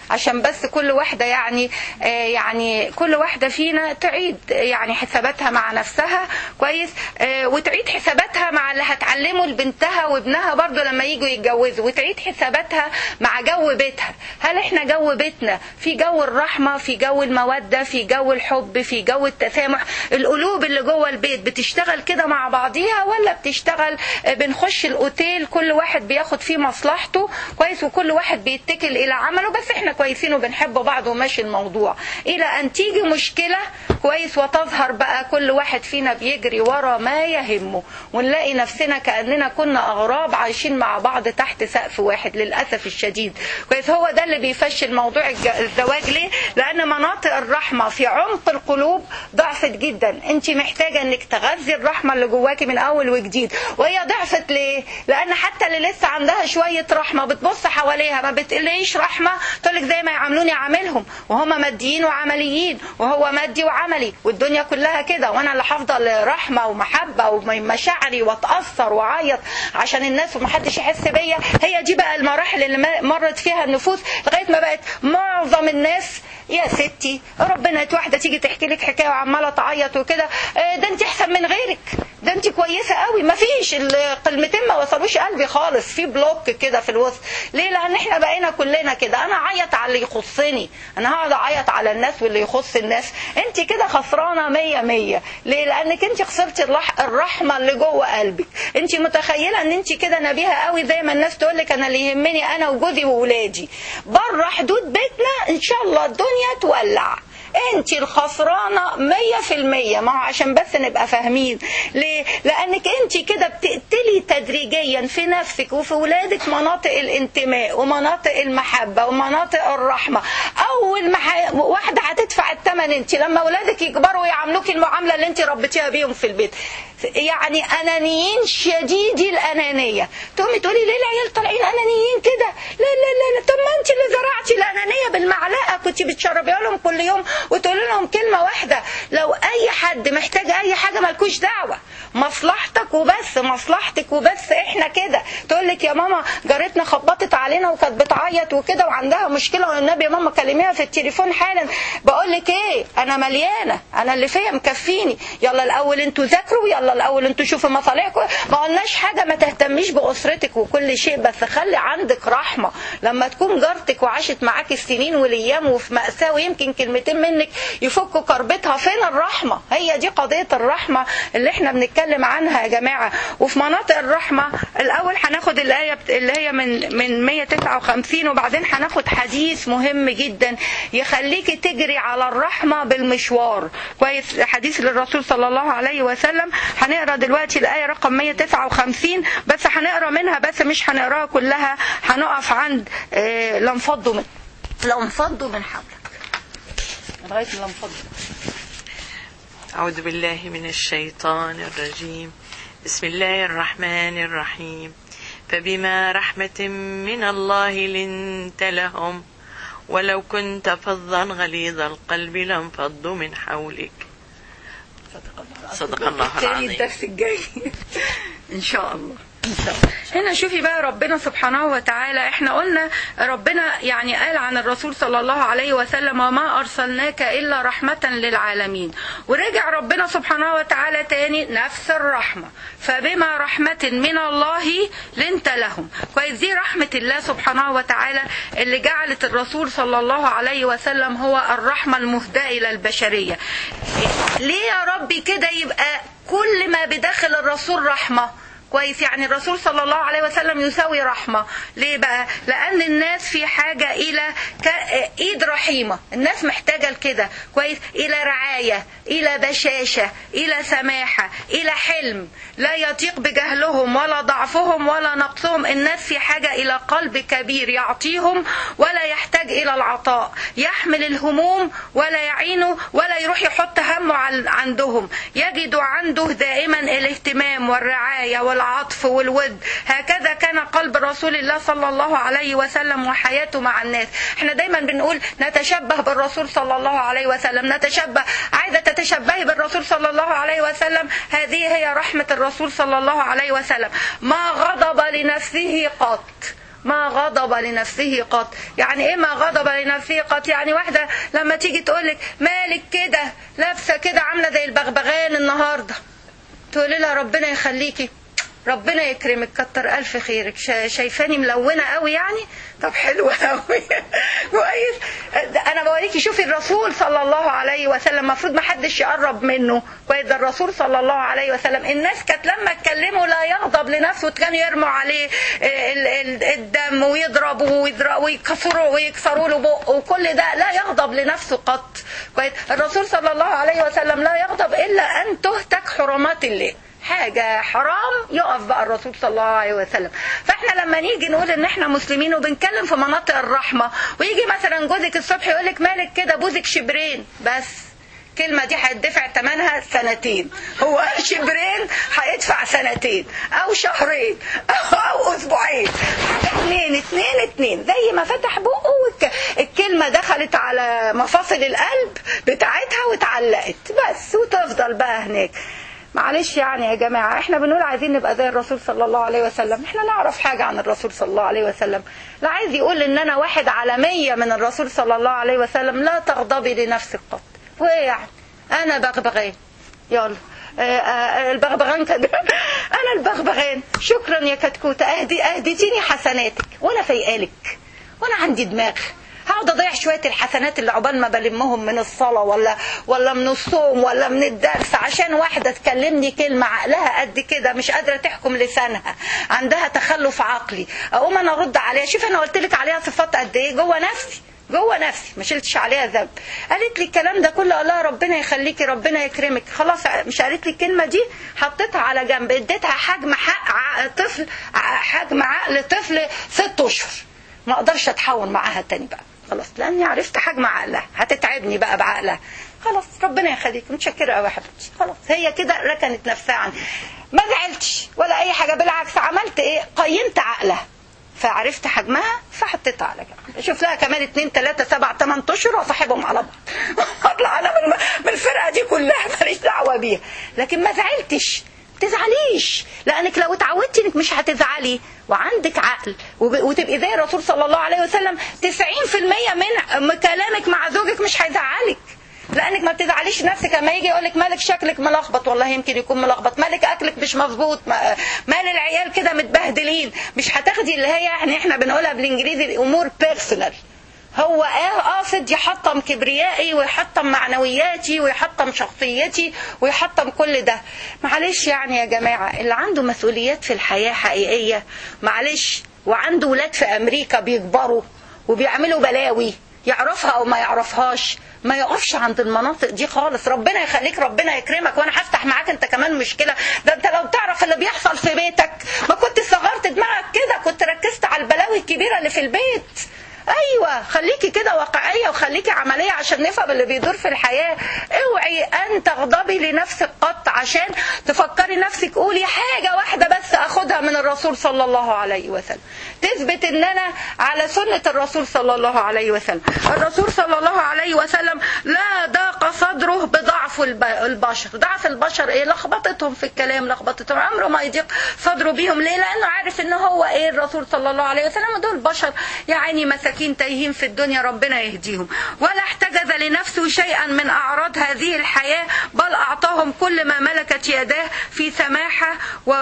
عشان بس كل واحدة يعني آه يعني كل واحدة فينا تعيد يعني حساباتها مع نفسها كويس، آه وتعيد حساباتها مع اللي هتعلمه لبنتها وابنها برضو لما يجوا يتجوزوا، وتعيد حساباتها مع جو بيتها. هل احنا جو بيتنا في جو الرحمة، في جو المودة، في جو الحب، في جو التسامح؟ القلوب اللي جوه البيت بتشتغل كده مع بعضيها، ولا بتشتغل بنخش الاوتيل كل واحد بياخد فيه مصلحته كويس وكل واحد بيتكل الى عمله، بس احنا كويسين وبنحب بعض وماشي الموضوع، الى ان تيجي مشكلة كويس وتظهر بقى كل واحد فينا بيجري ورا ما يهمه، ونلاقي نفسنا كأننا كنا اغراب عايشين مع بعض تحت سقف واحد للأسف الشديد كويس. هو ده اللي بيفشل موضوع الزواج. ليه؟ لان مناطق الرحمة في عمق القلوب ضعفت جدا. انت محتاجة انك تغذي الرحمة اللي جواكي من اول وجديد. وهي ضعفت ليه؟ لان حتى اللي لسه عندها شوية رحمة بتبص حواليها ما بتقليش رحمة، تقولك زي ما يعاملوني عاملهم، وهم ماديين وعمليين وهو مادي وعملي والدنيا كلها كده، وانا اللي هفضل رحمة ومحبة ومشاعري واتأثر وعيط عشان الناس ومحدش يحس بيا. هي دي بقى المراحل اللي مرت فيها النفوس لغاية ما بقت معظم الناس يا ستي ربنا واحدة تيجي تحكي لك حكاية وعمالة تعيط وكده، ده انت احسن من غيرك، ده انت كويسة قوي. ما فيش الكلمتين ما وصلوش قلبي خالص، في بلوك كده في الوسط. ليه؟ لان احنا بقينا كلنا كده، انا اعيط على اللي يخصني، انا هقعد اعيط على الناس واللي يخص الناس. انت كده خسرانة مية مية. ليه؟ لانك انت خسرتي الرحمة اللي جوه قلبك. انت متخيلة ان انت كده نبيهة قوي، زي ما الناس تقولك انا اللي يهمني انا وجوزي وولادي، بره حدود بيتنا ان شاء الله الدنيا تولع. انت الخسرانة مية في المية. ما هو عشان بس نبقى فاهمين ليه؟ لانك انت كده بتقتلي تدريجيا في نفسك وفي ولادك مناطق الانتماء ومناطق المحبة ومناطق الرحمة. اول ما ح... واحدة هتدفع الثمن انت لما ولادك يكبروا ويعاملوك المعاملة اللي انت ربيتيها بيهم في البيت، يعني انانيين شديدي الانانية. تقومي تقولي ليه العيال طالعين انانيين كده؟ لا لا لا لا، طب ما انت اللي زرعتي الانانية بالمعلقة، كنت بتشربيها لهم كل يوم وتقول لهم كلمة واحدة. لو اي حد محتاج اي حاجة مالكوش دعوة، مصلحتك وبس، مصلحتك وبس. احنا كده تقول لك يا ماما جارتنا خبطت علينا وكانت بتعيط وكده وعندها مشكلة، والنبي يا ماما كلميها في التليفون حالا. بقول لك ايه، انا مليانة، انا اللي فيا مكفيني، يلا الاول انتوا ذاكروا، يلا الاول انتوا شوفوا مصالحكم. ما قلناش حاجة ما تهتميش بأسرتك وكل شيء، بس خلي عندك رحمة. لما تكون جارتك وعاشت معاك السنين والايام وفي مأساة ويمكن كلمتين منك يفكوا كربتها، فين الرحمة؟ هي دي قضية الرحمة اللي احنا بنتكلم عنها يا جماعة. وفي مناطق الرحمة الاول هناخد الآية اللي هي من من مية وتسعة وخمسين، وبعدين هناخد حديث مهم جدا يخليكي تجري على الرحمة بالمشوار كويس، حديث للرسول صلى الله عليه وسلم. هنقرا دلوقتي الآية رقم مية وتسعة وخمسين، بس هنقرا منها بس مش هنقراها كلها، هنقف عند اه لانفضوا من لانفضوا من حولك لغاية لانفضوا. أعوذ بالله من الشيطان الرجيم. بسم الله الرحمن الرحيم. فبما رحمة من الله لنت لهم ولو كنت فظا غليظ القلب لانفضوا من حولك. صدق الله العظيم. الدرس الجاي إن شاء الله. هنا شوفي بقى ربنا سبحانه وتعالى، احنا قلنا ربنا يعني قال عن الرسول صلى الله عليه وسلم وما أرسلناك إلا رحمة للعالمين، ورجع ربنا سبحانه وتعالى تاني نفس الرحمة، فبما رحمة من الله لنت لهم كويس. دي رحمة الله سبحانه وتعالى اللي جعلت الرسول صلى الله عليه وسلم هو الرحمة المهداة إلى البشرية. ليه يا ربي كده يبقى كل ما بداخل الرسول رحمة كويس؟ يعني الرسول صلى الله عليه وسلم يساوي رحمة. ليه بقى؟ لأن الناس في حاجة إلى إيد رحيمة، الناس محتاجة لكده كويس، إلى رعاية، إلى بشاشة، إلى سماحة، إلى حلم لا يطيق بجهلهم ولا ضعفهم ولا نقصهم. الناس في حاجة إلى قلب كبير يعطيهم ولا يحتاج إلى العطاء، يحمل الهموم ولا يعينه ولا يروح يحط همه عندهم، يجد عنده دائما الاهتمام والرعاية والعطف والود. هكذا كان قلب رسول الله صلى الله عليه وسلم وحياته مع الناس. احنا دايما بنقول نتشبه بالرسول صلى الله عليه وسلم، نتشبه. عايزة تتشبهي بالرسول صلى الله عليه وسلم، هذه هي رحمة الرسول صلى الله عليه وسلم. ما غضب لنفسه قط ما غضب لنفسه قط. يعني ايه ما غضب لنفسه قط؟ يعني واحدة لما تيجي تقولك مالك كده لابسة كده عاملة زي البغبغان النهاردة، تقولي لها ربنا يخليكي، ربنا يكرمك، كتر ألف خيرك، شايفاني ملونة قوي يعني؟ طب حلوة قوي كويس. أنا بوريكي شوفي الرسول صلى الله عليه وسلم مفروض ما حدش يقرب منه كويس. ده الرسول صلى الله عليه وسلم الناس كانت لما تكلموا لا يغضب لنفسه، كانوا يرموا عليه الدم ويضربوا ويكسروا ويكسروا له بقه وكل ده، لا يغضب لنفسه قط كويس. الرسول صلى الله عليه وسلم لا يغضب إلا أن تهتك حرمات الله، حاجة حرام يقف بقى الرسول صلى الله عليه وسلم. فاحنا لما نيجي نقول ان احنا مسلمين وبنتكلم في مناطق الرحمة، ويجي مثلا جوزك الصبح يقولك مالك كده بوزك شبرين، بس كلمة دي هيدفع ثمنها سنتين، هو شبرين هيدفع سنتين او شهرين او اسبوعين، اتنين اتنين اتنين زي ما فتح بقه الكلمة دخلت على مفاصل القلب بتاعتها واتعلقت بس، وتفضل بقى هناك. معلش يعني يا جماعة، احنا بنقول عايزين نبقى زي الرسول صلى الله عليه وسلم، احنا نعرف حاجة عن الرسول صلى الله عليه وسلم. لا عايز يقول ان انا واحد على مية من الرسول صلى الله عليه وسلم. لا تغضبي لنفسك قط. وايه يعني انا بغبغان؟ يلا البغبغان كده انا البغبغان، شكرا يا كتكوتة، اهدي اهديتيني حسناتك وانا فايقالك وانا عندي دماغ، هقعد اضيع شويه الحسنات اللي عقبال ما بلمهم من الصلاه ولا ولا من الصوم ولا من الدرس عشان واحده تكلمني كلمه عقلها قد كده مش قادره تحكم لسانها، عندها تخلف عقلي، اقوم انا ارد عليها. شوف انا قلت لك عليها صفات قد ايه جوه نفسي، جوه نفسي ما شلتش عليها ذنب. قالت لي الكلام ده كله، الله ربنا يخليكي ربنا يكرمك، خلاص مش قالت لي الكلمه دي، حطيتها على جنب، اديتها حجم حق طفل، حجم عقل طفل ست اشهر، ما اقدرش اتحاور معاها تاني بقى خلاص، لاني عرفت حجم عقلها، هتتعبني بقى بعقلها، خلاص ربنا يخليك، متشكره قوي يا حبيبتي، خلاص هي كده ركنت نفسها عني، ما زعلتش ولا اي حاجه، بالعكس عملت ايه؟ قيمت عقلها فعرفت حجمها فحطيتها على جنب. اشوف لها كمان اتنين تلاتة سبعة تمن اشهر واصاحبهم على بعض اطلع انا من الفرقه دي كلها ماليش دعوه بيها، لكن ما زعلتش. تزعليش، لانك لو اتعودتي انك مش هتزعلي وعندك عقل وتبقي زي الرسول صلى الله عليه وسلم، تسعين في المية من كلامك مع زوجك مش هيزعلك، لانك ما بتزعليش نفسك لما يجي يقولك مالك شكلك ملخبط، والله يمكن يكون ملخبط، مالك اكلك مش مظبوط، مال العيال كده متبهدلين، مش هتاخدي اللي هي يعني احنا بنقولها بالانجليزي الامور بيرسونال. هو قاصد يحطم كبريائي ويحطم معنوياتي ويحطم شخصيتي ويحطم كل ده. معلش يعني يا جماعة، اللي عنده مسؤوليات في الحياة حقيقية معلش، وعنده ولاد في أمريكا بيكبروا وبيعملوا بلاوي يعرفها أو ما يعرفهاش، ما يقفش عند المناطق دي خالص. ربنا يخليك ربنا يكرمك، وانا هفتح معاك انت كمان مشكلة. ده انت لو تعرف اللي بيحصل في بيتك ما كنت صغرت دماغك كده، كنت ركزت على البلاوي الكبيرة اللي في البيت. ايوه خليكي كده واقعيه وخليكي عمليه عشان نفهم اللي بيدور في الحياه. اوعي ان تغضبي لنفسك قط عشان تفكري نفسك قولي حاجه واحده بس اخدها من الرسول صلى الله عليه وسلم تثبت ان انا على سنه الرسول صلى الله عليه وسلم. الرسول صلى الله عليه وسلم لا ضاق صدره بضعف البشر. ضعف البشر ايه؟ لخبطتهم في الكلام، لخبطتهم، عمره ما يضيق صدره بيهم. ليه؟ لانه عارف ان هو ايه الرسول صلى الله عليه وسلم، دول بشر يعني مساكين تايهين في الدنيا، ربنا يهديهم. ولا احتجز لنفسه شيئا من اعراض هذه الحياه، بل اعطاهم كل ما ملكت يداه في سماحه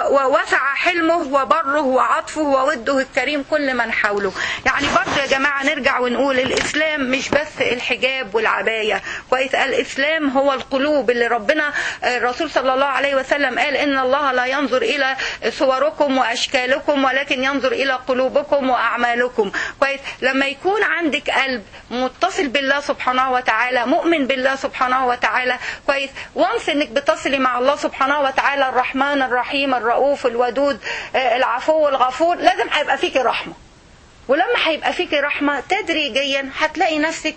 ووسع حلمه وبره وعطفه ووده الكريم كل من حوله. يعني برضه يا جماعه نرجع ونقول الاسلام مش بس الحجاب والعبايه كويس، الاسلام هو القلوب اللي ربنا الرسول صلى الله عليه وسلم قال ان الله لا ينظر الى صوركم واشكالكم ولكن ينظر الى قلوبكم واعمالكم كويس. لما يكون عندك قلب متصل بالله سبحانه وتعالى، مؤمن بالله سبحانه وتعالى كويس، وانس انك بتصلي مع الله سبحانه وتعالى الرحمن الرحيم الرؤوف الودود العفو الغفور، لازم هيبقى فيكي رحمه. ولما هيبقى فيكي رحمه تدريجيا هتلاقي نفسك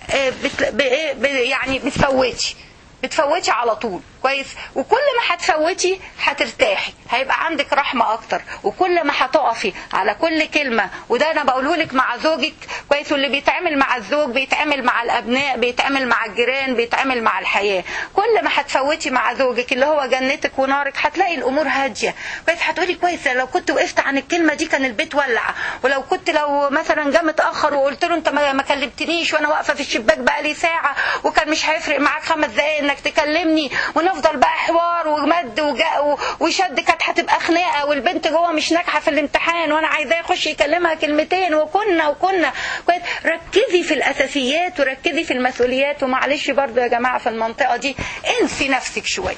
يعني بتفوتي بتفوتي على طول كويس. وكل ما هتفوتي هترتاحي، هيبقى عندك رحمة اكتر. وكل ما هتقفي على كل كلمة، وده انا بقوله لك مع زوجك كويس. واللي بيتعامل مع الزوج بيتعامل مع الابناء، بيتعامل مع الجيران، بيتعامل مع الحياه. كل ما هتفوتي مع زوجك اللي هو جنتك ونارك هتلاقي الامور هاديه. كويس. هتقولي كويس لو كنت وقفت عن الكلمه دي كان البيت ولع، ولو كنت لو مثلا جه متاخر وقلت له انت ما كلمتنيش وانا واقفه في الشباك بقالي ساعه، وكان مش هيفرق معاك خمس دقايق انك تكلمني، ونفضل بقى حوار ومد وجاء وشد، كانت هتبقى خناقه، والبنت جوه مش ناجحه في الامتحان وانا عايزاه يخش يكلمها كلمتين، وكنا وكنا كويس. ركزي في الاساسيات وركزي في المسؤوليات. ومعلش برضو يا جماعه في المنطقه دي انسي نفسك شويه.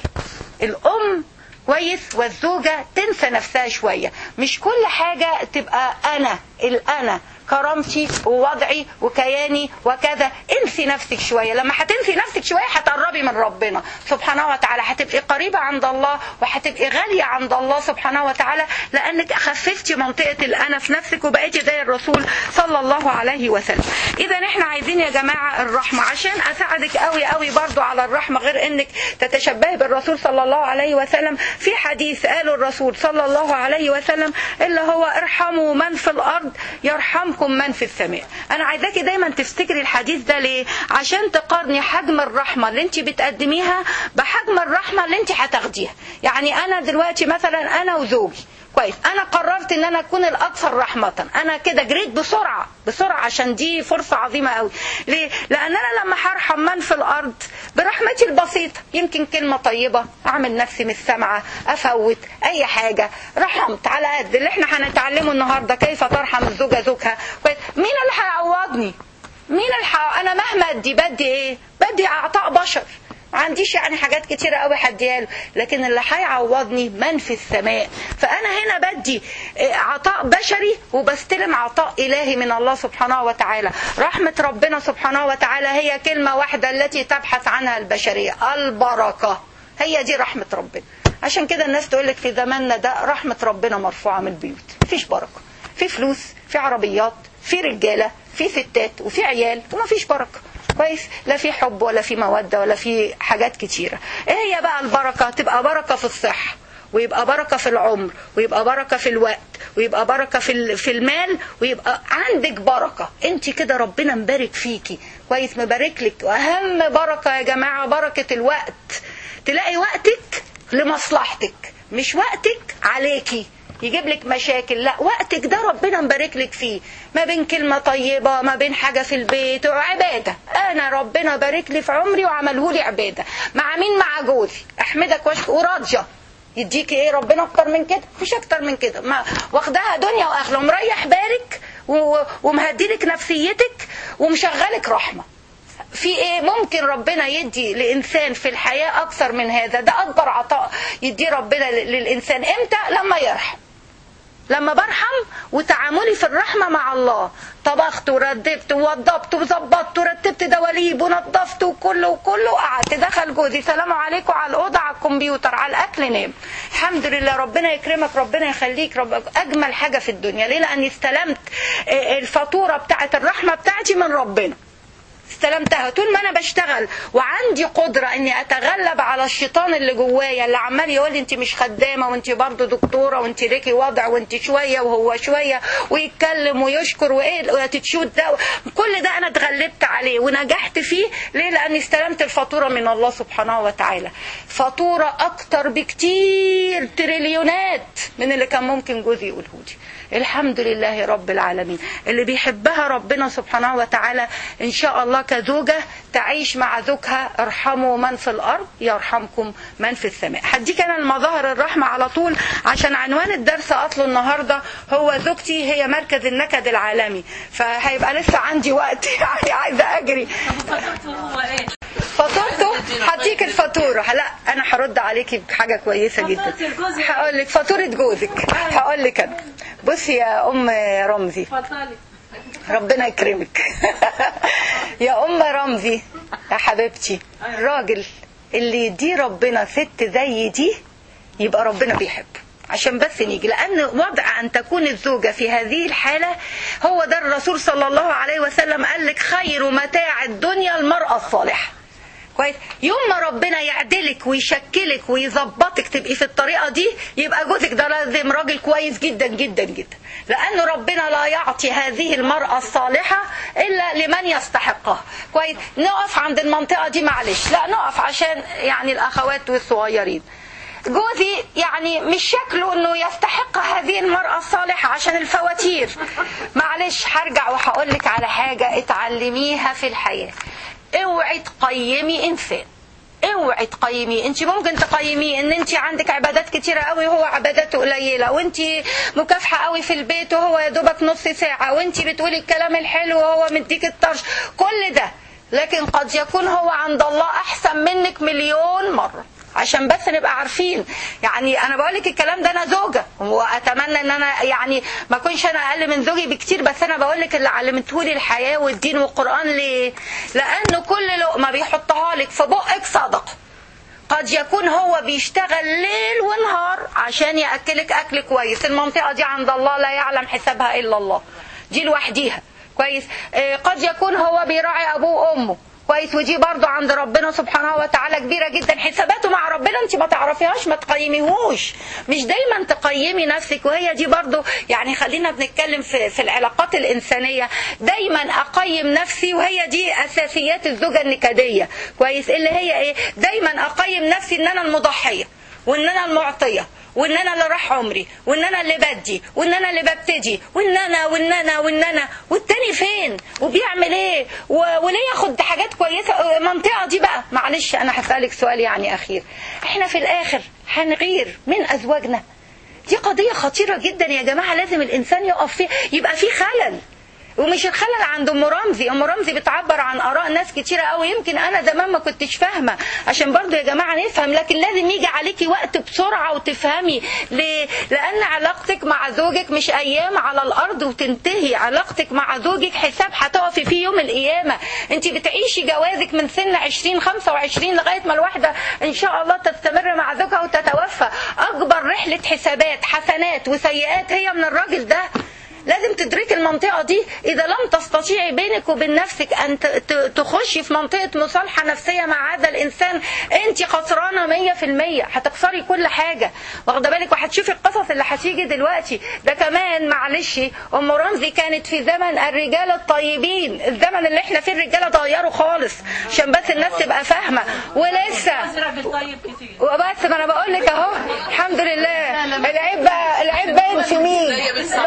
الام كويس والزوجه تنسى نفسها شويه، مش كل حاجه تبقى انا الانا كرامتي ووضعي وكياني وكذا. انسي نفسك شويه. لما هتنسي نفسك شويه هتقربي من ربنا سبحانه وتعالى، هتبقي قريبه عند الله وهتبقي غاليه عند الله سبحانه وتعالى، لانك خففتي منطقه الانا في نفسك وبقيتي زي الرسول صلى الله عليه وسلم. اذا احنا عايزين يا جماعه الرحمه. عشان اساعدك قوي قوي برضو على الرحمه، غير انك تتشبهي بالرسول صلى الله عليه وسلم، في حديث قاله الرسول صلى الله عليه وسلم اللي هو ارحموا من في الارض يرحمكم من في السماء. انا عايزاكي دايما تفتكري الحديث ده. ليه؟ عشان تقارني حجم الرحمه اللي انت بتقدميها بحجم الرحمه اللي انت هتاخديها. يعني انا دلوقتي مثلا انا وزوجي كويس، انا قررت ان انا اكون الاكثر رحمه، انا كده جريت بسرعه بسرعه عشان دي فرصه عظيمه قوي. ليه؟ لان انا لما هرحم من في الارض برحمتي البسيطه، يمكن كلمه طيبه، اعمل نفسي مش سامعه، افوت اي حاجه، رحمت على قد اللي احنا هنتعلمه النهارده، كيف ترحم الزوجه زوجها كويس. مين اللي هيعوضني؟ مين اللي ح... انا مهما ادي بدي ايه؟ بدي عطاء بشر، ما عنديش يعني حاجات كتيرة قوي هديها له، لكن اللي هيعوضني من في السماء. فأنا هنا بدي عطاء بشري وبستلم عطاء إلهي من الله سبحانه وتعالى. رحمة ربنا سبحانه وتعالى هي كلمة واحدة التي تبحث عنها البشرية، البركة. هي دي رحمة ربنا. عشان كده الناس تقولك في زماننا ده رحمة ربنا مرفوعة من البيوت، مفيش بركة، في فلوس، في عربيات، في رجالة، في ستات، وفي عيال، ومفيش بركة كويس. لا في حب ولا في مودة ولا في حاجات كتيرة. ايه هي بقى البركة؟ تبقى بركة في الصحة، ويبقى بركة في العمر، ويبقى بركة في الوقت، ويبقى بركة في في المال، ويبقى عندك بركة انت كده ربنا مبارك فيكي كويس، مبارك لك. واهم بركة يا جماعة بركة الوقت. تلاقي وقتك لمصلحتك، مش وقتك عليكي يجيب لك مشاكل، لا وقتك ده ربنا مبارك لك فيه، ما بين كلمة طيبة، ما بين حاجة في البيت وعبادة. أنا ربنا بارك لي في عمري وعمله لي عبادة. مع مين؟ مع جوزي، أحمدك واشكر وراضية. يديكي ايه ربنا اكتر من كده؟ مفيش اكتر من كده. ما واخدها دنيا واخره، مريح بالك ومهديلك نفسيتك ومشغلك رحمة. في ايه ممكن ربنا يدي لإنسان في الحياة اكثر من هذا؟ ده اكبر عطاء يدي ربنا للإنسان. امتى؟ لما يرحم. لما برحم وتعاملي في الرحمة مع الله، طبخت وردبت ووضبت وظبطت ورتبت دواليب ونظفت وكله وكله، قعدت دخل جوزي سلام عليكم على الأوضة، على الكمبيوتر، على الأكل، نام. الحمد لله، ربنا يكرمك، ربنا يخليك، رب أجمل حاجة في الدنيا. ليه؟ لأني استلمت الفاتورة بتاعت الرحمة بتاعتي من ربنا، استلمتها. طول ما انا بشتغل وعندي قدرة اني اتغلب على الشيطان اللي جوايا اللي عمال يقول انت مش خدامة وانت برضو دكتورة وانت ليكي وضع وانت شوية وهو شوية، ويتكلم ويشكر وايه وتتشوت ده، كل ده انا اتغلبت عليه ونجحت فيه. ليه؟ لاني استلمت الفاتورة من الله سبحانه وتعالى، فاتورة اكتر بكتير تريليونات من اللي كان ممكن جوزي يقوله لي. الحمد لله رب العالمين. اللي بيحبها ربنا سبحانه وتعالى ان شاء الله كزوجة تعيش مع زوجها ارحموا من في الارض يرحمكم من في السماء. هديك انا المظاهر الرحمة على طول، عشان عنوان الدرس اصله النهاردة هو زوجتي هي مركز النكد العالمي، فهيبقى لسه عندي وقت يعني عايزة اجري. فاتورته هديك الفاتورة. لا انا هرد عليكي بحاجة كويسة جدا، هقول لك فاتورة جوزك. هقول لك انا بصي يا ام رمزي، ربنا يكرمك يا ام رمزي يا حبيبتي، الراجل اللي يدي ربنا ست زي دي يبقى ربنا بيحبه. عشان بس نيجي، لأن وضع أن تكون الزوجة في هذه الحالة هو ده الرسول صلى الله عليه وسلم قال لك خير متاع الدنيا المرأة الصالحة. كويس. يوم ما ربنا يعدلك ويشكلك ويظبطك تبقي في الطريقه دي، يبقى جوزك ده لازم راجل كويس جدا جدا جدا، لان ربنا لا يعطي هذه المراه الصالحه الا لمن يستحقها. كويس. نقف عند المنطقه دي معلش، لا نقف عشان يعني الاخوات والصغيرين. جوزي يعني مش شكله انه يستحق هذه المرأة الصالحة عشان الفواتير. معلش هرجع وهقول لك على حاجة اتعلميها في الحياة. اوعي تقيمي انسان، اوعي تقيميه. انت ممكن تقيميه ان انت عندك عبادات كتيرة قوي وهو عباداته قليلة، وانت مكافحة قوي في البيت وهو يا دوبك نص ساعة، وانت بتقولي الكلام الحلو وهو مديك الطرش، كل ده. لكن قد يكون هو عند الله احسن منك مليون مرة، عشان بس نبقى عارفين. يعني انا بقولك الكلام ده انا زوجة، واتمنى ان انا يعني ما اكونش انا اقل من زوجي بكتير، بس انا بقولك اللي علمتهولي الحياة والدين والقرآن. ليه؟ لانه كل لقمة بيحطها لك في بقك صدقة. قد يكون هو بيشتغل ليل ونهار عشان يأكلك اكل كويس، المنطقة دي عند الله لا يعلم حسابها الا الله، دي لوحديها. كويس. قد يكون هو بيراعي ابوه وامه، كويس، ودي برضو عند ربنا سبحانه وتعالى كبيرة جدا. حساباته مع ربنا انت ما تعرفيهاش، ما تقيميهوش. مش دايما تقيمي نفسك، وهي دي برضو يعني خلينا بنتكلم في, في العلاقات الإنسانية. دايما أقيم نفسي، وهي دي أساسيات الزوجة النكدية. كويس. اللي هي ايه؟ دايما أقيم نفسي ان انا المضحية، وان انا المعطية، وان انا اللي راح عمري، وان انا اللي بدي، وان انا اللي ببتدي، وان انا وان انا وان انا والتاني فين وبيعمل ايه وليه ياخد حاجات كويسه. المنطقه دي بقى معلش انا هسالك سؤال يعني اخير، احنا في الاخر هنغير من ازواجنا؟ دي قضيه خطيره جدا يا جماعه، لازم الانسان يقف فيها، يبقى في خلل. ومش الخلل عند ام رمزي، ام رمزي بتعبر عن اراء ناس كتيره قوي، يمكن انا زمان ما كنتش فاهمه، عشان برضو يا جماعه نفهم. لكن لازم يجي عليكي وقت بسرعه وتفهمي. ليه؟ لان علاقتك مع زوجك مش ايام على الارض وتنتهي. علاقتك مع زوجك حساب هتقفي فيه يوم القيامه. انت بتعيشي جوازك من سن عشرين خمسة وعشرين لغايه ما الواحده ان شاء الله تستمر مع زوجها وتتوفى. اكبر رحله حسابات حسنات وسيئات هي من الراجل ده. لازم تدركي المنطقة دي. إذا لم تستطيعي بينك وبين نفسك أن تخشي في منطقة مصالحة نفسية مع هذا الإنسان، أنت خسرانة مية في المية، هتخسري كل حاجة. واخده بالك؟ وهتشوفي القصص اللي هتيجي دلوقتي. ده كمان معلش أم رمزي كانت في زمن الرجال الطيبين، الزمن اللي احنا فيه الرجالة اتغيروا خالص، عشان بس الناس تبقى فاهمة. ولسه وبس ما أنا بقول لك أهو الحمد لله. العيب بقى العيب باين في مين؟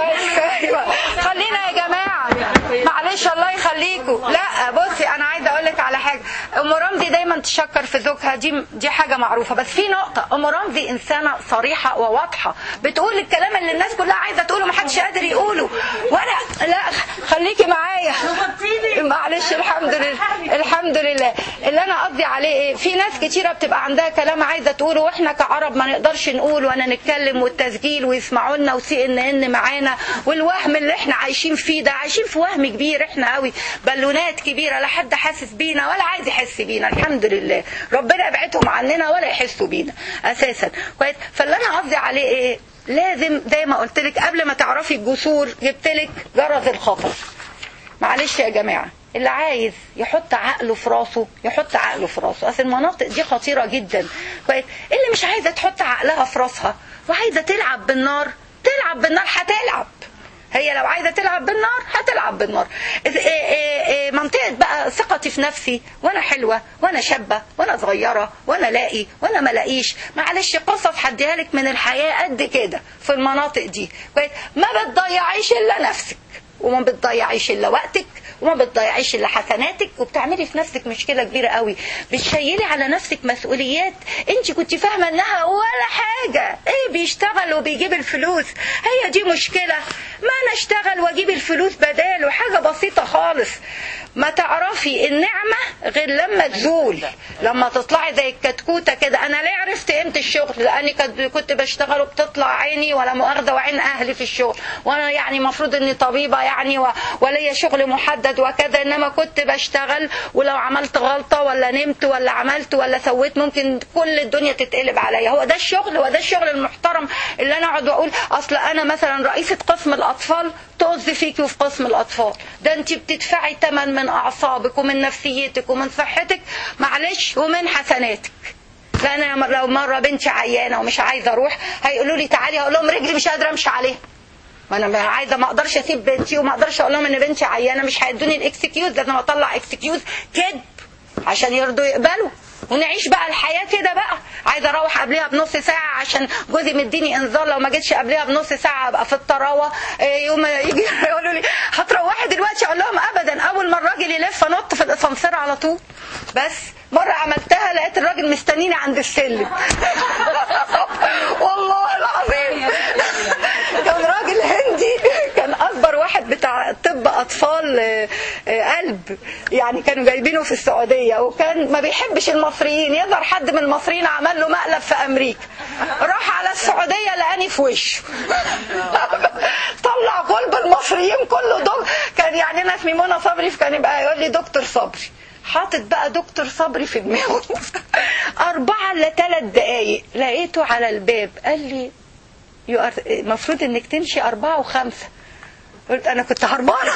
خلينا يا جماعة معلش الله يخليكم. لا بصي انا عايزه اقول لك على حاجه. ام رمزي دايما تشكر في زوجها، دي دي حاجه معروفه، بس في نقطه، ام رمزي انسانه صريحه وواضحه، بتقول الكلام اللي الناس كلها عايزه تقوله ما حدش قادر يقوله. وانا لا خليكي معايا معلش. الحمد لله الحمد لله. اللي انا قصدي عليه ايه، في ناس كتيره بتبقى عندها كلام عايزه تقوله، واحنا كعرب ما نقدرش نقول وانا نتكلم، والتسجيل ويسمعوا لنا وسي ان ان معانا، والوهم اللي احنا عايشين فيه ده، عايشين في وهم كبير احنا قوي، بالونات كبيره، لا حد حاسس بينا ولا عايز يحس بينا. الحمد لله ربنا يبعدهم عننا ولا يحسوا بينا اساسا. كويس. فاللي انا قصدي عليه ايه، لازم زي ما قلت لك قبل ما تعرفي الجسور جبت لك جرس الخطر. معلش يا جماعه، اللي عايز يحط عقله في راسه يحط عقله في راسه، اصل المناطق دي خطيره جدا. كويس. اللي مش عايزه تحط عقلها في راسها وعايزه تلعب بالنار تلعب بالنار، هتلعب. هي لو عايزة تلعب بالنار هتلعب بالنار. منطقة بقى ثقتي في نفسي، وانا حلوة وانا شابة وانا صغيرة وانا لاقي وانا ملاقيش، معلش قصص هديها لك من الحياة قد كده في المناطق دي. ما بتضيعيش الا نفسك، وما بتضيعيش الا وقتك، وما بتضيعيش الا حسناتك، وبتعملي في نفسك مشكله كبيره قوي. بتشيلي على نفسك مسؤوليات انت كنت فاهمه انها ولا حاجه. ايه بيشتغل وبيجيب الفلوس، هي دي مشكله. ما انا اشتغل واجيب الفلوس بداله، حاجه بسيطه خالص. ما تعرفي النعمه غير لما تزول، لما تطلعي زي الكتكوته كده. انا ليه عرفت قيمه الشغل؟ لاني كنت بشتغل وبتطلع عيني ولا مؤاخذه وعين اهلي في الشغل، وانا يعني المفروض اني طبيبه يعني وليا شغل محدد يتردد وكذا، انما كنت بشتغل ولو عملت غلطة ولا نمت ولا عملت ولا سويت ممكن كل الدنيا تتقلب عليا. هو ده الشغل؟ هو ده الشغل المحترم اللي انا اقعد واقول اصل انا مثلا رئيسة قسم الاطفال طز فيكي وفي قسم الاطفال؟ ده انت بتدفعي ثمن من اعصابك ومن نفسيتك ومن صحتك معلش ومن حسناتك. لأن لو مرة بنتي عيانة ومش عايزة أروح هيقولوا لي تعالي، هقول لهم رجلي مش قادرة أمشي عليها. ما أنا عايزة، ما أقدرش أسيب بنتي وما أقدرش أقول لهم إن بنتي عيانة، مش هيدوني الإكسكيوز، لازم أطلع إكسكيوز كذب عشان يرضوا يقبلوا ونعيش بقى الحياة كده بقى. عايزة أروح قبلها بنص ساعة عشان جوزي مديني إنذار لو ما جيتش قبلها بنص ساعة أبقى في الطراوة. يوم يجي يقولوا لي هتروحي دلوقتي، أقول لهم أبدا، أول ما الراجل يلف أنط في الأسانسير على طول. بس مرة عملتها لقيت الراجل مستنيني عند السلم والله العظيم كان راجل هندي، كان أكبر واحد بتاع طب أطفال قلب يعني، كانوا جايبينه في السعودية، وكان ما بيحبش المصريين، يظهر حد من المصريين عمل له مقلب في أمريكا، راح على السعودية لقاني في وشه طلع قلب المصريين كله دول. كان يعني أنا اسمي منى صبري، فكان يبقى يقول لي دكتور صبري، حاطط بقى دكتور صبري في دماغه. أربعة لثلاث دقايق لقيته على الباب قال لي المفروض انك تمشي أربعة وخمسة. قلت أنا كنت هربانة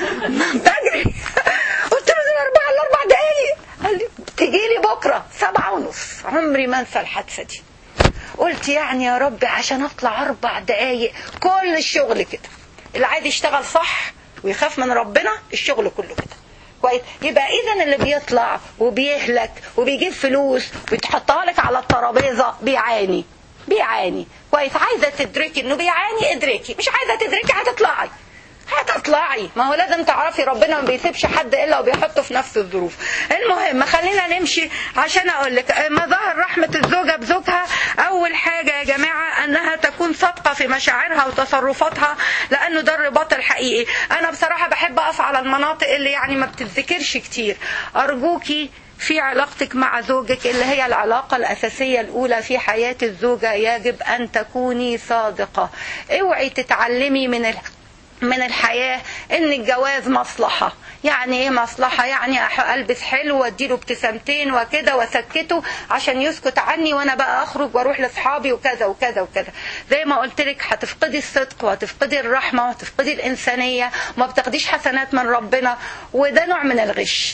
بجري، قلت له دول أربعة لأربع دقايق. قال لي تجي لي بكرة سبعة ونص. عمري ما انسى الحادثة دي. قلت يعني يا رب عشان أطلع أربع دقايق كل الشغل كده. اللي عايز يشتغل صح ويخاف من ربنا الشغل كله كده كويس. يبقى اذا اللي بيطلع وبيهلك وبيجيب فلوس ويتحطها لك على الترابيزه بيعاني بيعاني كويس. عايزه تدركي انه بيعاني ادركي، مش عايزه تدركي هتطلعي هتطلعي. ما هو لازم تعرفي ربنا ما بيسيبش حد الا وبيحطه في نفس الظروف. المهم خلينا نمشي عشان اقول لك مظاهر رحمه الزوجه بزوجها. اول حاجه يا جماعه انها تكون صادقه في مشاعرها وتصرفاتها، لانه ده الرباط الحقيقي. انا بصراحه بحب اقف على المناطق اللي يعني ما بتتذكرش كتير. ارجوكي في علاقتك مع زوجك اللي هي العلاقة الأساسية الأولى في حياة الزوجة يجب أن تكوني صادقة. اوعي تتعلمي من ال... من الحياة ان الجواز مصلحة. يعني ايه مصلحة؟ يعني البس حلو واديله ابتسامتين وكده واسكته عشان يسكت عني وانا بقى اخرج واروح لاصحابي وكذا وكذا وكذا. زي ما قلت لك هتفقدي الصدق وهتفقدي الرحمة وهتفقدي الانسانية وما بتاخديش حسنات من ربنا، وده نوع من الغش.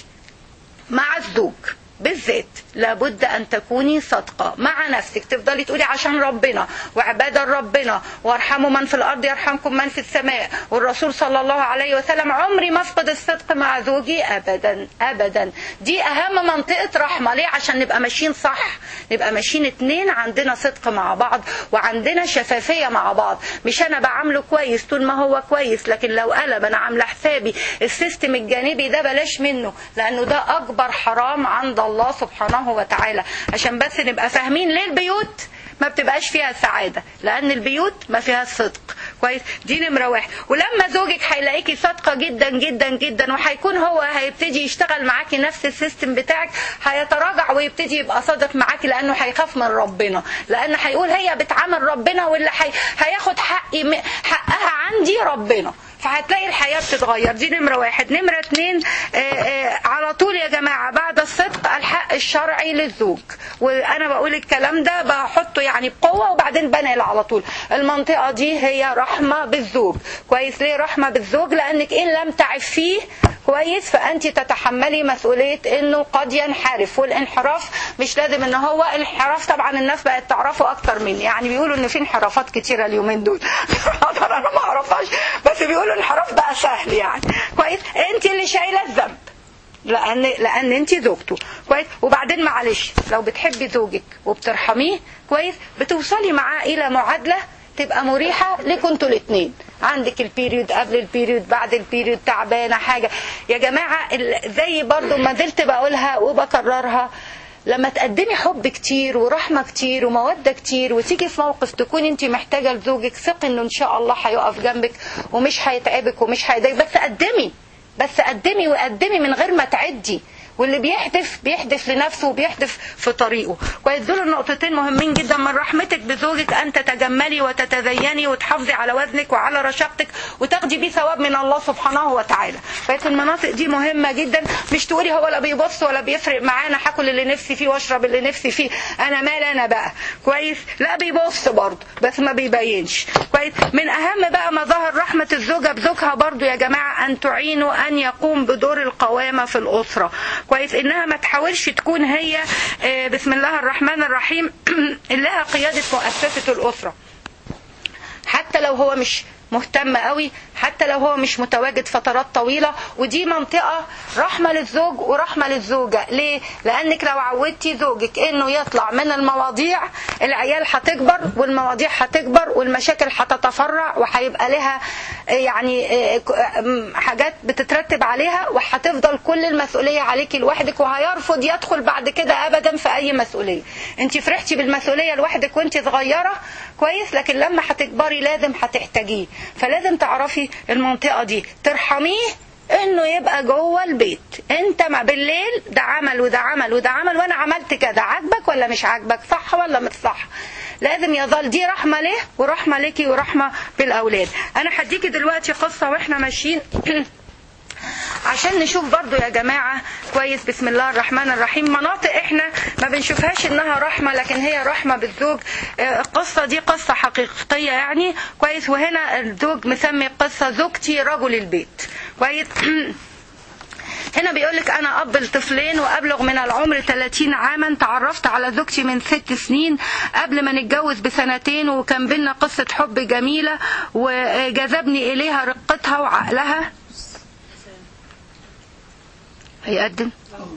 مع الزوج بالذات لابد أن تكوني صادقة مع نفسك. تفضلي تقولي عشان ربنا وعبادة ربنا وارحموا من في الأرض يرحمكم من في السماء والرسول صلى الله عليه وسلم. عمري ما افقد الصدق مع زوجي أبدا أبدا. دي أهم منطقة رحمة. ليه؟ عشان نبقى ماشيين صح، نبقى ماشيين اتنين عندنا صدق مع بعض وعندنا شفافية مع بعض. مش أنا بعمله كويس طول ما هو كويس، لكن لو قلب أنا عاملة حسابي السيستم الجانبي ده بلاش منه، لأنه ده أكبر حرام عند الله سبحانه وتعالى. عشان بس نبقى فاهمين ليه البيوت ما بتبقاش فيها سعادة، لأن البيوت ما فيها صدق كويس. دي نمرة واحد. ولما زوجك هيلاقيكي صادقة جدا جدا جدا وهيكون هو هيبتدي يشتغل معاكي نفس السيستم بتاعك، هيتراجع ويبتدي يبقى صادق معاكي، لأنه هيخاف من ربنا، لأن هيقول هي بتعامل ربنا واللي هي هياخد حقي حقها عندي ربنا. فهتلاقي الحياة بتتغير. دي نمرة واحد. نمرة اتنين آآ آآ على طول يا جماعة بعد الصدق الحق الشرعي للزوج. وأنا بقول الكلام ده بحطه يعني بقوة وبعدين بنقل على طول. المنطقة دي هي رحمة بالزوج كويس. ليه رحمة بالزوج؟ لأنك إن لم تعفيه كويس فأنت تتحملي مسؤولية إنه قد ينحرف. والانحراف مش لازم إن هو انحراف، طبعا الناس بقت تعرفه أكتر مني، يعني بيقولوا إن في انحرافات كتيرة اليومين دول أنا ما أعرفهاش، بس بيقولوا الانحراف بقى سهل يعني كويس. أنت اللي شايلة الذنب لأن لأن أنت زوجته كويس. وبعدين معلش لو بتحبي زوجك وبترحميه كويس بتوصلي معاه إلى معادلة تبقى مريحة لكم انتوا الاثنين. عندك البيريود قبل البيريود بعد البيريود تعبانة حاجة يا جماعة. زي برضو ما زلت بقولها وبكررها، لما تقدمي حب كتير ورحمة كتير ومودة كتير وتيجي في موقف تكون انت محتاجة لزوجك، ثقي انه ان شاء الله هيقف جنبك ومش هيتعبك ومش هيضايقك. بس قدمي بس قدمي وقدمي من غير ما تعدي واللي بيحدف بيحدف لنفسه وبيحدف في طريقه. كويس. دول النقطتين مهمين جدا. من رحمتك بزوجك ان تتجملي وتتزيني وتحافظي على وزنك وعلى رشاقتك وتاخدي بيه ثواب من الله سبحانه وتعالى. كويس. المناطق دي مهمه جدا. مش تقولي هو لا بيبص ولا بيفرق معانا، هاكل اللي نفسي فيه واشرب اللي نفسي فيه، انا مال انا بقى. كويس. لا بيبص برضه بس ما بيبينش. كويس. من اهم بقى مظاهر رحمه الزوجه بزوجها برضه يا جماعه ان تعينوا ان يقوم بدور القوامه في الاسره. كويس. انها ما تحاولش تكون هي بسم الله الرحمن الرحيم لها قياده مؤسسه الاسره، حتى لو هو مش مهتم قوي، حتى لو هو مش متواجد فترات طويلة. ودي منطقة رحمة للزوج ورحمة للزوجة. ليه؟ لأنك لو عودتي زوجك إنه يطلع من المواضيع، العيال هتكبر والمواضيع هتكبر والمشاكل هتتفرع وهيبقى لها يعني حاجات بتترتب عليها، وهتفضل كل المسؤولية عليكي لوحدك، وهيرفض يدخل بعد كده أبدا في أي مسؤولية. أنت فرحتي بالمسؤولية لوحدك وأنت صغيرة، كويس، لكن لما هتكبري لازم هتحتاجيه. فلازم تعرفي المنطقة دي ترحميه انه يبقى جوه البيت. انت ما بالليل ده عمل وده عمل وده عمل وانا عملت كده، عاجبك ولا مش عاجبك، صح ولا مش صح؟ لازم يظل دي رحمة ليه ورحمة ليكي ورحمة بالاولاد. انا هديكي دلوقتي قصة واحنا ماشيين عشان نشوف برضو يا جماعة. كويس. بسم الله الرحمن الرحيم. مناطق احنا ما بنشوفهاش انها رحمة لكن هي رحمة بالزوج. القصة دي قصة حقيقية يعني. كويس. وهنا الزوج مسمي قصة زوجتي رجل البيت. كويس. هنا بيقولك أنا أب لطفلين وأبلغ من العمر ثلاثين عاما. تعرفت على زوجتي من ست سنين قبل ما نتجوز بسنتين، وكان بينا قصة حب جميلة وجذبني إليها رقتها وعقلها. هيقدم.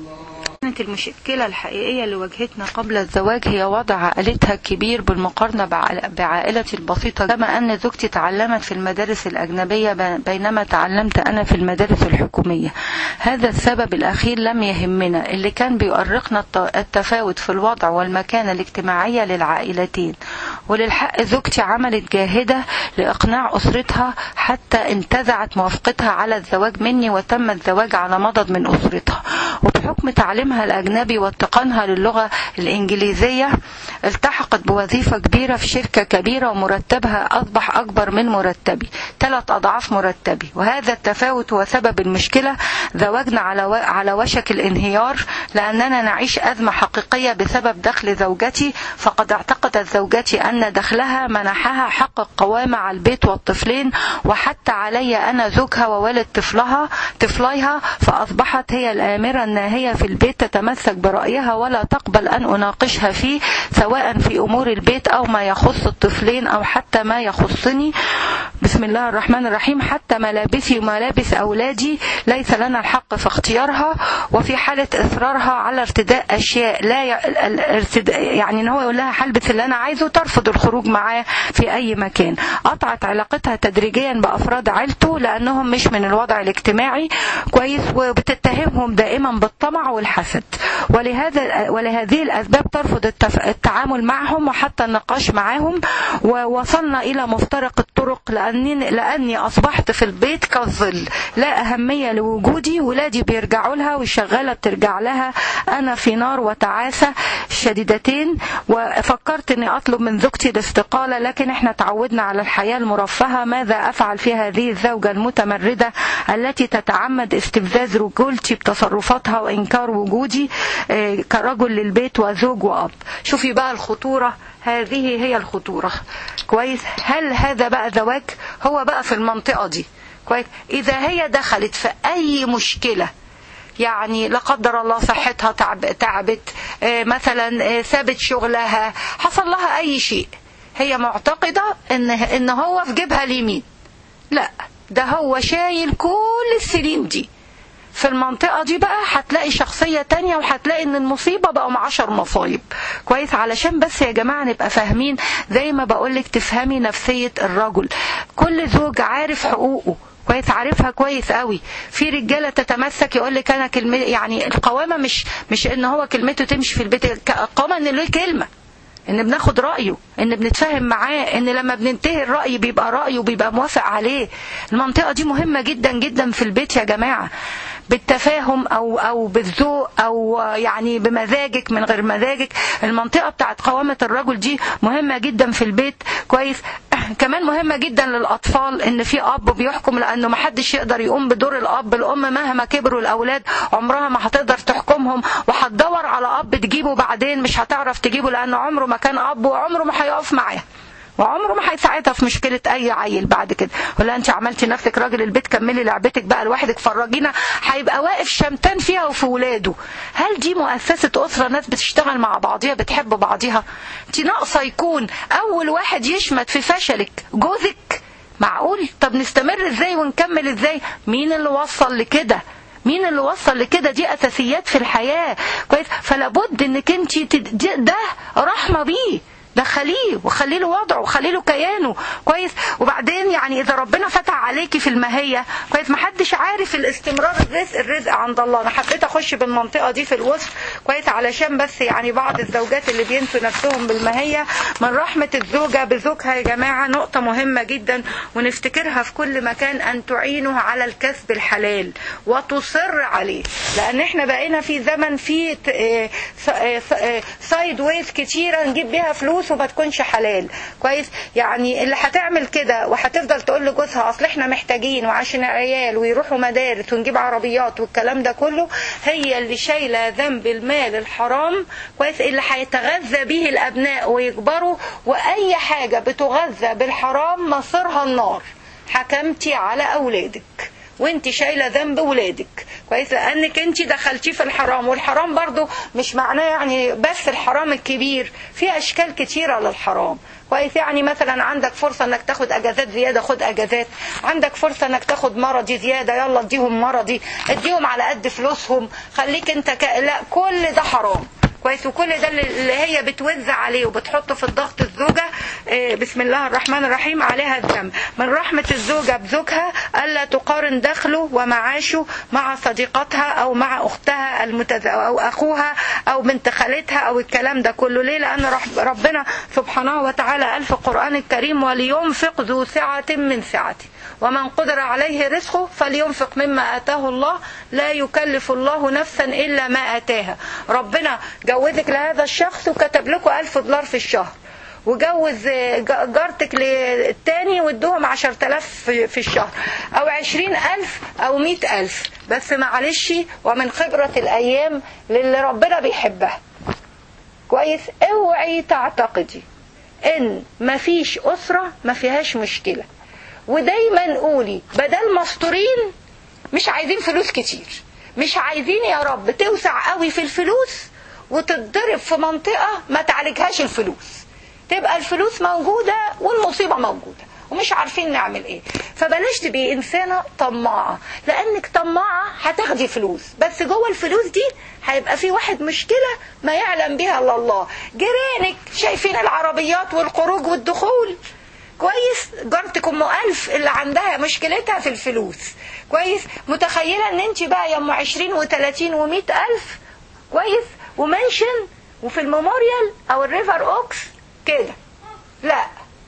كانت المشكلة الحقيقية اللي واجهتنا قبل الزواج هي وضع عائلتها الكبير بالمقارنة بعائلتي البسيطة، كما أن زوجتي تعلمت في المدارس الأجنبية بينما تعلمت أنا في المدارس الحكومية. هذا السبب الأخير لم يهمنا، اللي كان بيؤرقنا التفاوت في الوضع والمكانة الاجتماعية للعائلتين. وللحق زوجتي عملت جاهدة لإقناع أسرتها حتى انتزعت موافقتها على الزواج مني، وتم الزواج على مضض من أسرتها. وبحكم تعليمها الأجنبي واتقانها للغة الإنجليزية التحقت بوظيفة كبيرة في شركة كبيرة، ومرتبها أصبح أكبر من مرتبي، ثلاث أضعاف مرتبي. وهذا التفاوت هو سبب المشكلة. زواجنا على على وشك الانهيار لأننا نعيش أزمة حقيقية بسبب دخل زوجتي. فقد اعتقدت زوجتي أن دخلها منحها حق القوامة على البيت والطفلين، وحتى علي أنا زوجها ووالد طفلها طفليها، فأصبحت هي الآمرة الناهية في البيت، تتمسك برأيها ولا تقبل أن أناقشها فيه، سواء في أمور البيت أو ما يخص الطفلين أو حتى ما يخصني. بسم الله الرحمن الرحيم. حتى ملابسي وملابس أولادي ليس لنا الحق في اختيارها، وفي حالة إصرارها على ارتداء أشياء لا يعني إن هو يقول لها هلبس اللي أنا عايزه، ترفض الخروج معاه في أي مكان. قطعت علاقتها تدريجيا بأفراد عيلته لأنهم مش من الوضع الاجتماعي. كويس. وبتتهمهم دائما بالطمع والحسد، ولهذا ولهذه الأسباب ترفض التف... التعامل معهم وحتى النقاش معهم. ووصلنا إلى مفترق الطرق لأني, لأني أصبحت في البيت كالظل، لا أهمية لوجودي. ولادي بيرجعوا لها والشغالة بترجع لها، أنا في نار وتعاسة شديدتين. وفكرت أني أطلب من زوجتي الاستقالة، لكن احنا تعودنا على الحياة المرفهة. ماذا أفعل في هذه الزوجة المتمردة التي تتعمد استفزاز رجولتي بتصرفاتها وإنكار وجودي كرجل للبيت وزوج وأب؟ شوفي بقى الخطورة، هذه هي الخطورة. كويس. هل هذا بقى زواج؟ هو بقى في المنطقة دي. كويس. إذا هي دخلت في أي مشكلة، يعني لا قدر الله صحتها تعب تعبت مثلا، سابت شغلها، حصل لها أي شيء، هي معتقدة إن إن هو في جيبها اليمين. لا، ده هو شايل كل السنين دي. في المنطقة دي بقى هتلاقي شخصية تانية، وهتلاقي ان المصيبة بقوا عشر مصايب. كويس. علشان بس يا جماعة نبقى فاهمين، زي ما بقولك تفهمي نفسية الرجل. كل زوج عارف حقوقه كويس، عارفها كويس قوي. في رجالة تتمسك يقولك انا كلمة، يعني القوامة مش مش ان هو كلمته تمشي في البيت، القوامة ان له كلمة. ان بناخد رأيه، ان بنتفاهم معاه، ان لما بننتهي الرأي بيبقى رأيه وبيبقى موافق عليه. المنطقة دي مهمة جدا جدا في البيت يا جماعة، بالتفاهم او او بالذوق او يعني بمزاجك من غير مزاجك. المنطقة بتاعت قوامة الرجل دي مهمة جدا في البيت. كويس. كمان مهمة جدا للأطفال ان في اب بيحكم، لانه ما حدش يقدر يقوم بدور الاب. الام مهما كبروا الاولاد عمرها ما هتقدر تحكمهم، وهتدور على اب تجيبه بعدين مش هتعرف تجيبه، لانه عمره ما كان اب وعمره ما هيقف معاه وعمره ما هيساعدها في مشكلة اي عيل بعد كده. ولا انت عملتي نفسك راجل البيت، كملي لعبتك بقى لوحدك فرجينا، هيبقى واقف شمتان فيها وفي ولاده. هل دي مؤسسة أسرة ناس بتشتغل مع بعضيها بتحب بعضيها؟ انت ناقصة يكون اول واحد يشمت في فشلك جوزك؟ معقول؟ طب نستمر ازاي ونكمل ازاي؟ مين اللي وصل لكده؟ مين اللي وصل لكده؟ دي اساسيات في الحياة. كويس. فلابد انك انت ده رحمة بيه، دخليه وخلي له وضعه وخلي له كيانه. كويس. وبعدين يعني اذا ربنا فتح عليكي في الماهيه، كويس، ما حدش عارف الاستمرار. الرزق الرزق عند الله. انا حبيت اخش بالمنطقه دي في الوصف، كويس، علشان بس يعني بعض الزوجات اللي بينسوا نفسهم بالماهيه. من رحمه الزوجه بزوجها يا جماعه نقطه مهمه جدا ونفتكرها في كل مكان، ان تعينه على الكسب الحلال وتصر عليه. لان احنا بقينا في زمن في سايد ويز كتيره نجيب بيها فلوس وما تكونش حلال. كويس. يعني اللي هتعمل كده وهتفضل تقول لجوزها اصل احنا محتاجين وعشان العيال ويروحوا مدارس ونجيب عربيات والكلام ده كله، هي اللي شايله ذنب المال الحرام. كويس. اللي هيتغذى به الابناء ويكبروا، واي حاجه بتغذى بالحرام مصيرها النار. حكمتي على اولادك وانت شايله ذنب ولادك. كويس. لانك انت دخلتي في الحرام، والحرام برضو مش معناه يعني بس الحرام الكبير، في اشكال كتيره للحرام. كويس. يعني مثلا عندك فرصه انك تاخد اجازات زياده، خد اجازات. عندك فرصه انك تاخد مرضي زياده، يلا اديهم مرضي، اديهم على قد فلوسهم، خليك انت ك... لا، كل ده حرام. كويس. وكل ده اللي هي بتوزع عليه وبتحطه في الضغط الزوجة. بسم الله الرحمن الرحيم عليها الذنب. من رحمة الزوجة بزوجها ألا تقارن دخله ومعاشه مع صديقتها أو مع أختها المتز... أو أخوها أو بنت خالتها أو الكلام ده كله. ليه؟ لأن ربنا سبحانه وتعالى قال في القرآن الكريم ولينفق ذو سعة من سعته ومن قدر عليه رزقه فلينفق مما آتاه الله لا يكلف الله نفسا إلا ما آتاها. ربنا جوزك لهذا الشخص وكتب لكم ألف دولار في الشهر، وجوز جارتك للتاني وادوهم عشر تلاف في الشهر أو عشرين ألف أو مئة ألف. بس معلش، ومن خبرة الأيام للي ربنا بيحبها. كويس. اوعي تعتقدي إن مفيش أسرة ما فيهاش مشكلة. ودايما قولي بدل مستورين مش عايزين فلوس كتير، مش عايزين يا رب توسع قوي في الفلوس وتتضرب في منطقة ما تعالجهاش الفلوس، تبقى الفلوس موجودة والمصيبة موجودة ومش عارفين نعمل ايه. فبلاش تبقي انسانة طماعة، لانك طماعة هتاخدي فلوس، بس جوه الفلوس دي هيبقى في واحد مشكلة ما يعلم بها الا الله. جيرانك شايفين العربيات والخروج والدخول. كويس. جارتك ام ألف اللي عندها مشكلتها في الفلوس. كويس. متخيلة ان انت بقى يا ام عشرين وثلاثين ومئة ألف. كويس. ومنشن وفي الميموريال او الريفر اوكس كده. لا،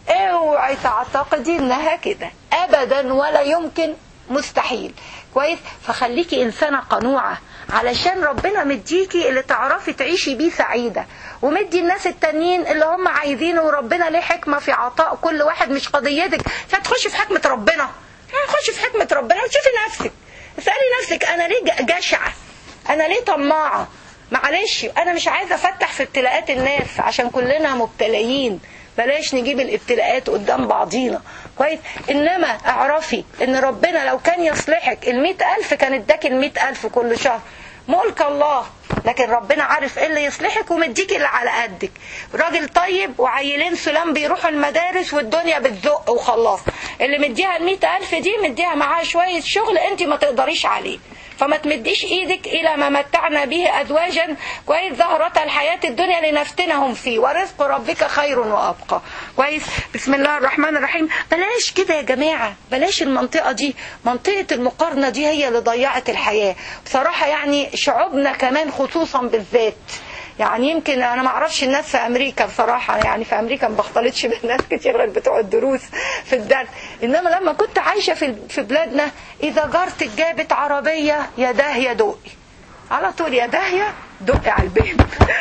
اوعي تعتقدي انها كده ابدا، ولا يمكن، مستحيل. كويس. فخليكي انسانة قنوعة، علشان ربنا مديكي اللي تعرفي تعيشي بيه سعيدة، ومدي الناس التانيين اللي هم عايزينه. وربنا ليه حكمة في عطاء كل واحد، مش قضيتك. فتخشي في حكمة ربنا، تخشي في حكمة ربنا وتشوفي نفسك، اسألي نفسك انا ليه جشعة، انا ليه طماعة. معلش، انا مش عايزة افتح في ابتلاءات الناس عشان كلنا مبتليين، بلاش نجيب الابتلاءات قدام بعضينا. كويس. انما اعرفي ان ربنا لو كان يصلحك المئة الف كان اداك المئة الف كل شهر، ملك الله. لكن ربنا عارف ايه اللي يصلحك ومديك اللي على قدك. راجل طيب وعيلين سلام بيروحوا المدارس والدنيا بتزق وخلاص، اللي مديها المئة الف دي مديها معاها شوية شغل انت ما تقدريش عليه، فما تمديش ايدك الى ما متعنا به ازواجا. كويس. زهرة الحياة الدنيا لنفتنهم فيه ورزق ربك خير وابقى. كويس. بسم الله الرحمن الرحيم. بلاش كده يا جماعة، بلاش المنطقة دي، منطقة المقارنة دي هي اللي ضيعت الحياة بصراحة. يعني شعوبنا كمان خصوصا بالذات يعني يمكن انا ما اعرفش الناس في امريكا بصراحه، يعني في امريكا ما بختلطش بالناس كتير غير بتوع الدروس في الدرس، انما لما كنت عايشه في في بلادنا اذا جارتك جابت عربيه يا داهيه دقي على طول، يا داهيه دقي على البيت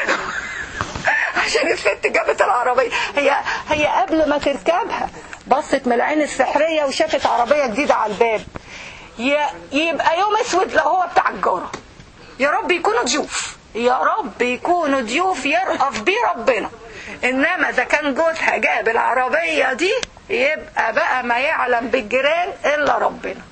عشان الست جابت العربيه. هي هي قبل ما تركبها بصت من العين السحريه وشافت عربيه جديده على الباب، يبقى يوم اسود لو هو بتاع الجاره. يا رب يكونوا ضيوف، يا رب يكونوا ضيوف يرقف بيه ربنا. انما اذا كان جوزها جاب العربيه دي يبقى بقى ما يعلم بالجيران الا ربنا.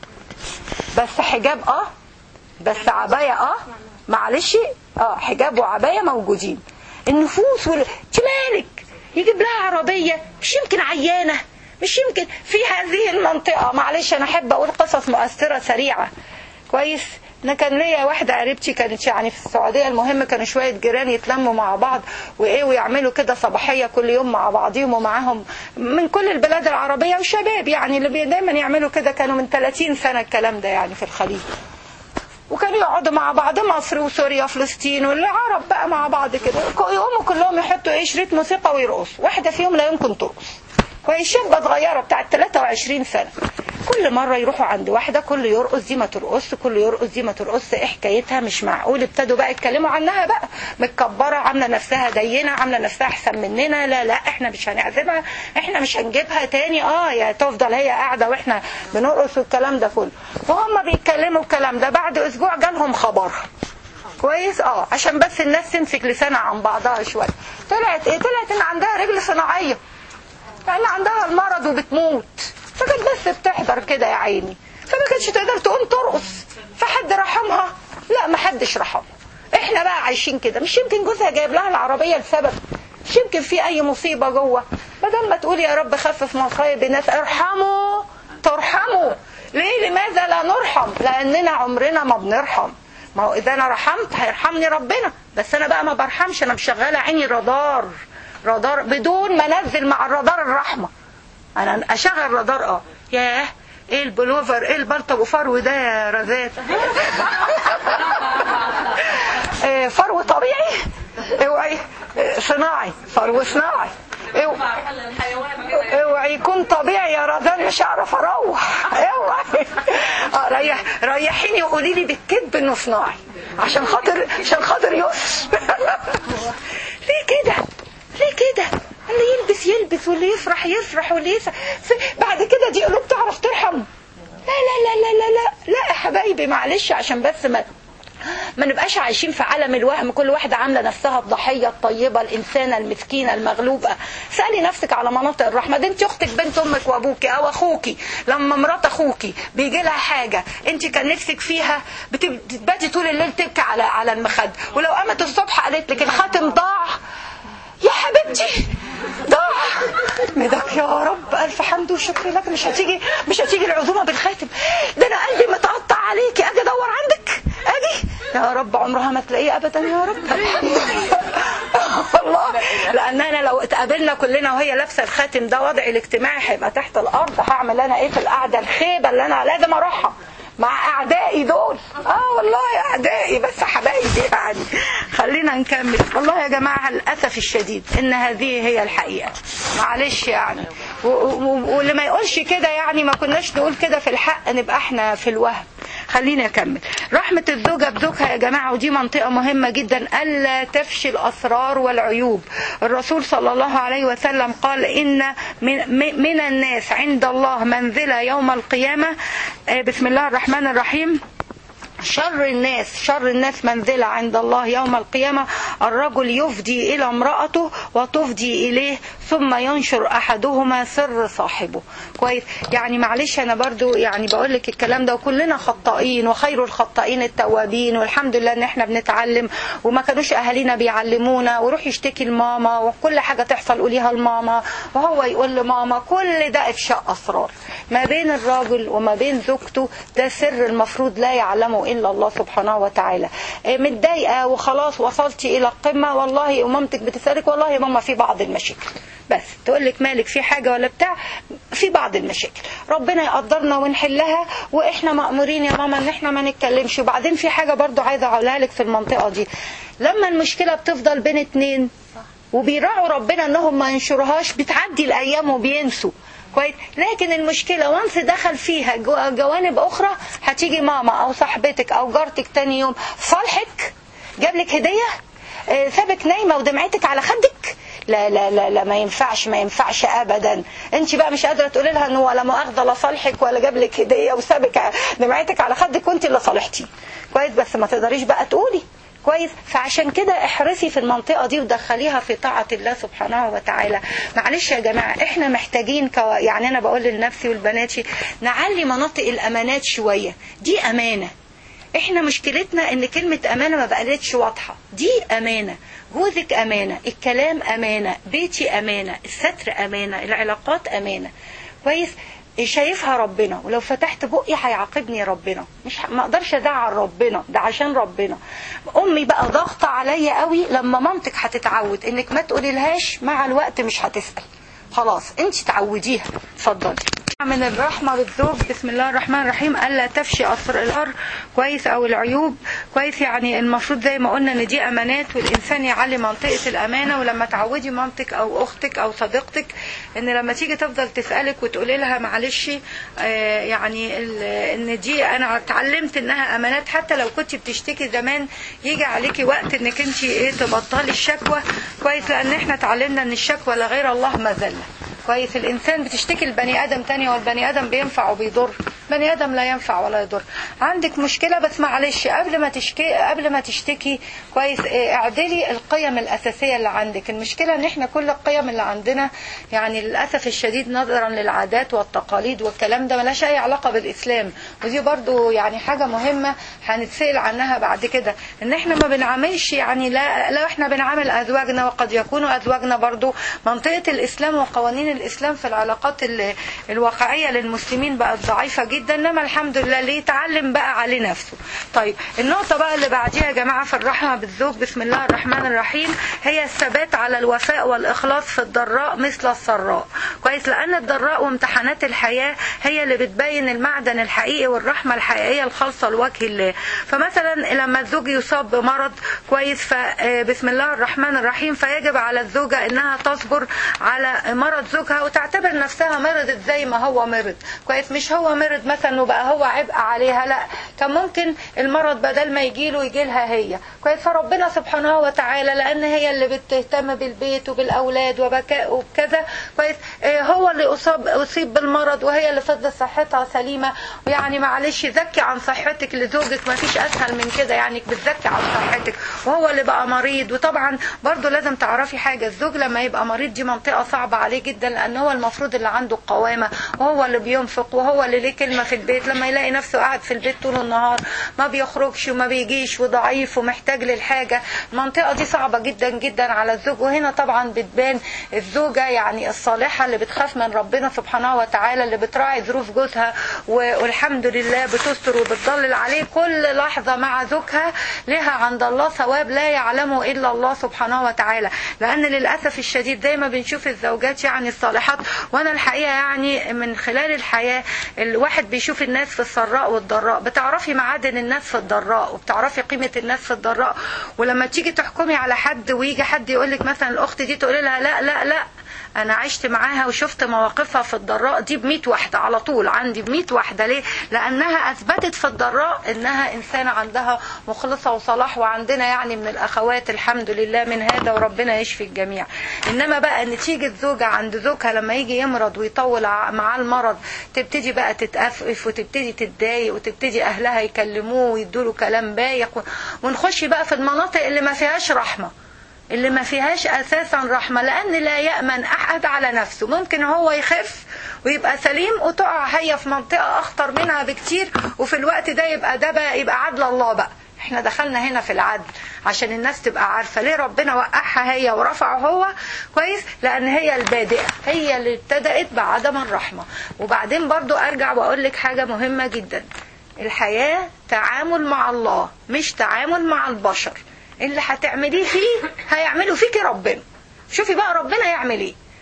بس حجاب اه، بس عبايه اه، معلش اه، حجاب وعبايه موجودين. النفوس وال... مالك يجيب لها عربيه، مش يمكن عيانه، مش يمكن في هذه المنطقه. معلش انا احب اقول قصص مؤثره سريعه كويس. انا كان ليا واحده قريبتي كانت يعني في السعوديه، المهم كانوا شويه جيران يتلموا مع بعض وايه ويعملوا كده صباحيه كل يوم مع بعضيهم ومعاهم من كل البلاد العربيه وشباب، يعني اللي دايما يعملوا كده. كانوا من ثلاثين سنه الكلام ده يعني في الخليج، وكانوا يقعدوا مع بعض مصر وسوريا وفلسطين والعرب بقى مع بعض كده، يقوموا كلهم يحطوا ايه شريط موسيقى ويرقصوا. واحده فيهم لا يمكن ترقص، وهي شابه صغيره بتاعت ثلاثة وعشرين سنه. كل مرة يروحوا عند واحدة كل يرقص دي ما ترقص، كل يرقص دي ما ترقص. ايه حكايتها؟ مش معقول. ابتدوا بقى يتكلموا عنها بقى، متكبرة، عاملة نفسها دينة، عاملة نفسها احسن مننا، لا لا احنا مش هنعزمها، احنا مش هنجيبها تاني، اه يا تفضل هي قاعدة واحنا بنرقص والكلام ده كله. وهم بيتكلموا الكلام ده بعد اسبوع جالهم خبرها كويس اه، عشان بس الناس تمسك لسانها عن بعضها شوية. طلعت ايه؟ طلعت ان عندها رجل صناعية، يعني عندها المرض وبتموت، فكانت بس بتحضر كده يا عيني، فما كانتش تقدر تقوم ترقص. فحد رحمها؟ لا ما حدش رحمها. احنا بقى عايشين كده. مش يمكن جوزها جايب لها العربيه لسبب؟ مش يمكن في اي مصيبه جوه؟ بدل ما تقول يا رب خفف مصايب الناس، ارحموا ترحموا. ليه؟ لماذا لا نرحم؟ لاننا عمرنا ما بنرحم. ما هو اذا انا رحمت هيرحمني ربنا، بس انا بقى ما برحمش. انا مشغله عيني رادار رادار بدون ما انزل مع الرادار الرحمه. انا اشغل رادار اه، ياه ايه البلوفر، ايه البلطو فرو ده يا رزات فرو طبيعي اوعي، صناعي، فرو صناعي، اوعي يكون طبيعي يا رزان مش هعرف اروح. اوعي اه ريح ريحيني وقولي لي بالكذب انه صناعي عشان خاطر عشان خاطر يسر ليه كده؟ ليه كده؟ اللي يلبس يلبس واللي يفرح يفرح واللي يفرح. بعد كده دي قلوب تعرف ترحم؟ لا لا لا لا لا لا لا يا حبايبي، معلش عشان بس ما ما نبقاش عايشين في عالم الوهم. كل واحدة عاملة نفسها الضحية الطيبة، الإنسانة المسكينة المغلوبة. سألي نفسك على مناطق الرحمة. دي انت أختك بنت أمك وأبوك أو أخوكي، لما مرات أخوكي بيجي لها حاجة انت كان نفسك فيها بتباتي طول الليل تبكي على على المخد، ولو قامت الصبح قالت لك الخاتم ضاع يا حبيبتي ضاع مدك يا رب ألف حمد وشكر لك، مش هتيجي مش هتيجي العزومة بالخاتم ده، أنا قلبي متقطع عليكي، أجي أدور عندك أجي يا رب عمرها ما تلاقيه أبدا يا رب والله. لأن أنا لو اتقابلنا كلنا وهي لابسة الخاتم ده وضعي الاجتماعي هيبقى تحت الأرض. هعمل أنا إيه في القعدة الخيبة اللي أنا لازم أروحها مع أعدائي دول؟ آه والله أعدائي بس حبايبي يعني. خلينا نكمل. والله يا جماعة للأسف الشديد إن هذه هي الحقيقة، معلش يعني. واللي ما يقولش كده يعني ما كناش نقول كده في الحق، نبقى احنا في الوهم. خلينا نكمل. رحمة الزوجة بزوجها يا جماعة، ودي منطقة مهمة جدا، ألا تفشي الأسرار والعيوب. الرسول صلى الله عليه وسلم قال إن من, من الناس عند الله منزلة يوم القيامة. بسم الله الرحمن الرحيم. شر الناس شر الناس منزلة عند الله يوم القيامة الرجل يفدي إلى امرأته وتفدي إليه ثم ينشر أحدهما سر صاحبه. كويس يعني. معلش أنا برضو يعني بقول لك الكلام ده، وكلنا خطائين وخير الخطائين التوابين، والحمد لله إن إحنا بنتعلم وما كانوش أهالينا بيعلمونا. وروح يشتكي لماما وكل حاجة تحصل قوليها لماما وهو يقول لماما. كل ده إفشاء أسرار ما بين الراجل وما بين زوجته، ده سر المفروض لا يعلمه إلا الله سبحانه وتعالى. متضايقة وخلاص وصلتي إلى القمة، والله ومامتك بتسألك والله يا ماما في بعض المشاكل، بس تقول لك مالك في حاجة ولا بتاع، في بعض المشاكل ربنا يقدرنا ونحلها، واحنا مأمورين يا ماما ان احنا ما نتكلمش. وبعدين في حاجة برضو عايزة اقولها لك في المنطقة دي، لما المشكلة بتفضل بين اتنين وبيراعوا ربنا انهم ما ينشرهاش، بتعدي الايام وبينسوا كويس. لكن المشكلة وانس دخل فيها جوانب اخرى، هتيجي ماما او صاحبتك او جارتك تاني يوم صالحك، جاب لك هدية، سابك نايمة ودمعتك على خدك، لا لا لا لا ما ينفعش ما ينفعش ابدا. انت بقى مش قادره تقولي لها انه ولا مؤاخذه لا صالحك ولا جاب لك هديه وسابك دمعتك على خدك وانت اللي صالحتي كويس، بس ما تقدريش بقى تقولي كويس. فعشان كده احرصي في المنطقه دي ودخليها في طاعه الله سبحانه وتعالى. معلش يا جماعه احنا محتاجين كو... يعني انا بقول لنفسي والبناتي نعلي مناطق الامانات شويه. دي امانه، احنا مشكلتنا ان كلمة امانة ما بقالتش واضحة. دي امانة، جوزك امانة، الكلام امانة، بيتي امانة، الستر امانة، العلاقات امانة كويس. شايفها ربنا، ولو فتحت بقي هيعاقبني ربنا، مش ما اقدرش ازعل ربنا، ده عشان ربنا. امي بقى ضغطة عليا قوي، لما مامتك هتتعود انك ما تقولي لهاش مع الوقت مش هتسأل، خلاص انت تعوديها. اتفضلي. من الرحمة بالزوج، بسم الله الرحمن الرحيم، ألا تفشي أسرار كويس أو العيوب كويس. يعني المفروض زي ما قلنا إن دي أمانات، والإنسان يعلي منطقة الأمانة. ولما تعودي مامتك أو أختك أو صديقتك إن لما تيجي تفضل تسألك وتقولي لها معلش آه يعني إن دي أنا اتعلمت إنها أمانات، حتى لو كنت بتشتكي زمان يجي عليكي وقت إنك أنت إيه تبطلي الشكوى كويس، لأن إحنا اتعلمنا إن الشكوى لغير الله مذلة كويس. الإنسان بتشتكي البني آدم تاني، والبني آدم بينفع وبيضر، بني آدم لا ينفع ولا يضر. عندك مشكلة بس معلش قبل ما تشكي قبل ما تشتكي كويس اعدلي القيم الأساسية اللي عندك. المشكلة ان احنا كل القيم اللي عندنا يعني للأسف الشديد نظرا للعادات والتقاليد والكلام ده ملاش أي علاقة بالإسلام. ودي برضو يعني حاجة مهمة هنتسأل عنها بعد كده، ان احنا ما بنعاملش يعني لا, لا احنا بنعامل أزواجنا وقد يكونوا أزواجنا برضو منطقة الإسلام وقوانين الإسلام في العلاقات الواقعية للمسلمين بقت ضعيفة جدا، انما الحمد لله اللي يتعلم بقى عليه نفسه. طيب النقطة بقى اللي بعديها يا جماعة في الرحمة بالزوج، بسم الله الرحمن الرحيم، هي الثبات على الوفاء والإخلاص في الضراء مثل السراء كويس. لأن الضراء وامتحانات الحياة هي اللي بتبين المعدن الحقيقي والرحمة الحقيقية الخالصة لوجه الله. فمثلا لما الزوج يصاب بمرض كويس، فبسم الله الرحمن الرحيم فيجب على الزوجة انها تصبر على مرض زوجها وتعتبر نفسها مرضت زي ما هو مرض كويس. مش هو مرض مثلا وبقى هو عبء عليها، لا، كان ممكن المرض بدل ما يجيله يجيلها هي كويس. فربنا سبحانه وتعالى لان هي اللي بتهتم بالبيت وبالاولاد وبكاء وكذا كويس، هو اللي اصاب اصيب بالمرض وهي اللي فضلت صحتها سليمه. ويعني معلش زكي عن صحتك لزوجك، ما فيش اسهل من كده، يعني بتزكي عن صحتك وهو اللي بقى مريض. وطبعا برضو لازم تعرفي حاجه، الزوج لما يبقى مريض دي منطقه صعبه عليه جدا، لان هو المفروض اللي عنده القوامه وهو اللي بينفق وهو اللي ليه كلمه في البيت. لما يلاقي نفسه قاعد في البيت طول النهار ما بيخرجش وما بيجيش وضعيف ومحتاج للحاجه، المنطقه دي صعبه جدا جدا على الزوج. وهنا طبعا بتبان الزوجه يعني الصالحه اللي بتخاف من ربنا سبحانه وتعالى، اللي بتراعي ظروف جوزها والحمد لله بتستر وبتضلل عليه كل لحظه مع زوجها، لها عند الله ثواب لا يعلمه الا الله سبحانه وتعالى. لان للاسف الشديد زي ما بنشوف الزوجات يعني الصالحات، وانا الحقيقه يعني من خلال الحياه الواحد بيشوف الناس في السراء والضراء، بتعرفي معادن الناس في الضراء وبتعرفي قيمه الناس في الضراء. ولما تيجي تحكمي على حد ويجي حد يقول لك مثلا الاخت دي تقولي لها لا لا لا انا عشت معاها وشفت مواقفها في الضراء دي بمية واحدة، على طول عندي بمية واحدة. ليه؟ لانها اثبتت في الضراء انها انسانة عندها مخلصة وصلاح، وعندنا يعني من الاخوات الحمد لله من هذا، وربنا يشفي الجميع. انما بقى ان تيجي الزوجة عند زوجها لما يجي يمرض ويطول معاه المرض تبتدي بقى تتأفف وتبتدي تتضايق وتبتدي اهلها يكلموه ويدوله كلام بايخ، ونخش بقى في المناطق اللي ما فيهاش رحمة، اللي ما فيهاش اساسا رحمة، لان لا يأمن احد على نفسه. ممكن هو يخف ويبقى سليم وتقع هي في منطقة اخطر منها بكتير، وفي الوقت ده يبقى ده بقى يبقى عدل الله بقى. احنا دخلنا هنا في العدل عشان الناس تبقى عارفة ليه ربنا وقعها هي ورفعه هو كويس، لان هي البادئة، هي اللي ابتدأت بعدم الرحمة. وبعدين برضو ارجع واقول لك حاجة مهمة جدا، الحياة تعامل مع الله مش تعامل مع البشر. اللي هتعمليه فيه هيعمله فيكي ربنا. شوفي بقى ربنا يعمل ايه.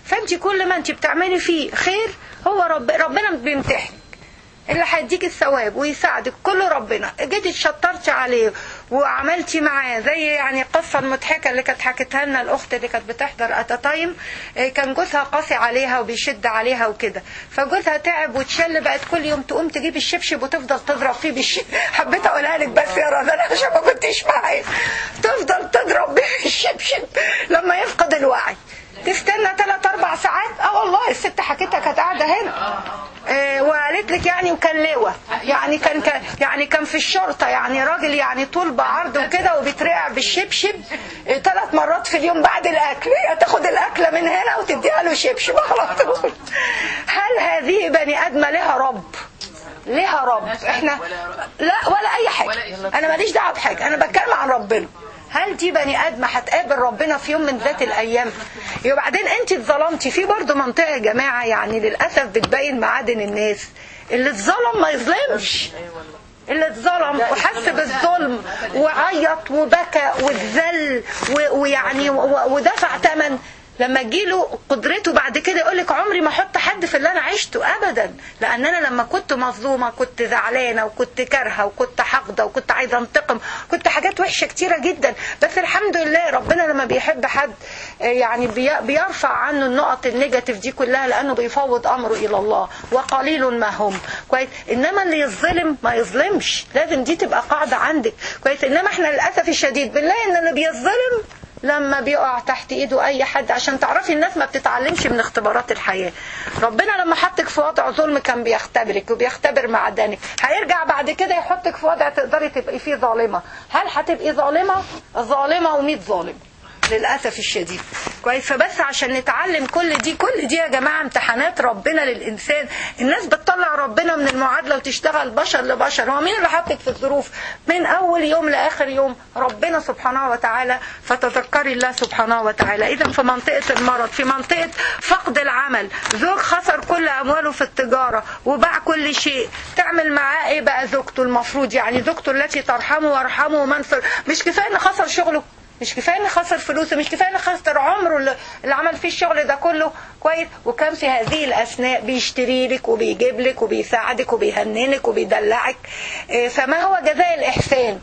فانت كل ما انت بتعملي فيه خير هو رب ربنا بيمتحنك، اللي هيديك الثواب ويساعدك كله ربنا. جيتي اتشطرتي عليه وعملتي معاه زي يعني القصه المضحكه اللي كانت حكتها لنا الاخت اللي كانت بتحضر ات تايم، كان جوزها قاسي عليها وبيشد عليها وكده، فجوزها تعب وتشل، بقت كل يوم تقوم تجيب الشبشب وتفضل تضرب فيه بالشبشب. حبيت اقولها لك بس يا رنا عشان ما كنتيش معايا، تفضل تضرب بيه الشبشب لما يفقد الوعي، تستنى ثلاث اربع ساعات. اه والله الست حكيتها كانت قاعده هنا آه وقالت لك يعني، وكان لواء يعني، كان كان يعني كان في الشرطه يعني، راجل يعني طول بعرض وكده، وبيترقع بالشبشب آه ثلاث مرات في اليوم بعد الاكل، تاخد الاكله من هنا وتديها له شبشب على طول. هل هذه بني ادمه لها رب؟ لها رب؟ احنا لا ولا اي حاجه، انا ماليش دعوه بحاجه، انا بتكلم عن ربنا. هل دي بني ادمه هتقابل ربنا في يوم من ذات الايام؟ وبعدين انت اتظلمتي في برضه منطقه يا جماعه، يعني للاسف بتبين معادن الناس. اللي اتظلم ما يظلمش، اللي اتظلم وحس بالظلم وعيط وبكى واتذل ويعني ودفع ثمن، لما تجيله قدرته بعد كده يقولك عمري ما احط حد في اللي انا عشته ابدا، لان انا لما كنت مظلومه كنت زعلانه وكنت كارهه وكنت حاقده وكنت عايزه انتقم، كنت حاجات وحشه كتيره جدا. بس الحمد لله ربنا لما بيحب حد يعني بيرفع عنه النقط النيجاتيف دي كلها، لانه بيفوض امره الى الله، وقليل ما هم. كويس. انما اللي يظلم ما يظلمش، لازم دي تبقى قاعده عندك. كويس. انما احنا للاسف الشديد بنلاقي ان اللي بيظلم لما بيقع تحت ايده اي حد، عشان تعرفي الناس ما بتتعلمش من اختبارات الحياة. ربنا لما حطك في وضع ظلم كان بيختبرك وبيختبر معدنك، هيرجع بعد كده يحطك في وضع تقدري تبقي فيه ظالمة. هل هتبقي ظالمة؟ ظالمة وميت ظالم للأسف الشديد. كويس. فبس عشان نتعلم كل دي كل دي يا جماعة امتحانات ربنا للإنسان. الناس بتطلع ربنا من المعادلة وتشتغل بشر لبشر. هو مين اللي حطك في الظروف من أول يوم لآخر يوم؟ ربنا سبحانه وتعالى. فتذكري الله سبحانه وتعالى. إذا في منطقة المرض، في منطقة فقد العمل، زوج خسر كل أمواله في التجارة وباع كل شيء، تعمل معاه إيه بقى زوجته؟ المفروض يعني زوجته التي ترحمه وارحمه ومن فر... مش كفاية إن خسر شغله، مش كفايه ان خسر فلوسه، مش كفايه ان خسر عمره اللي عمل فيه الشغل ده كله. كويس. وكان في هذه الاثناء بيشتري لك وبيجيب لك وبيساعدك وبيهننك وبيدلعك. فما هو جزاء الاحسان؟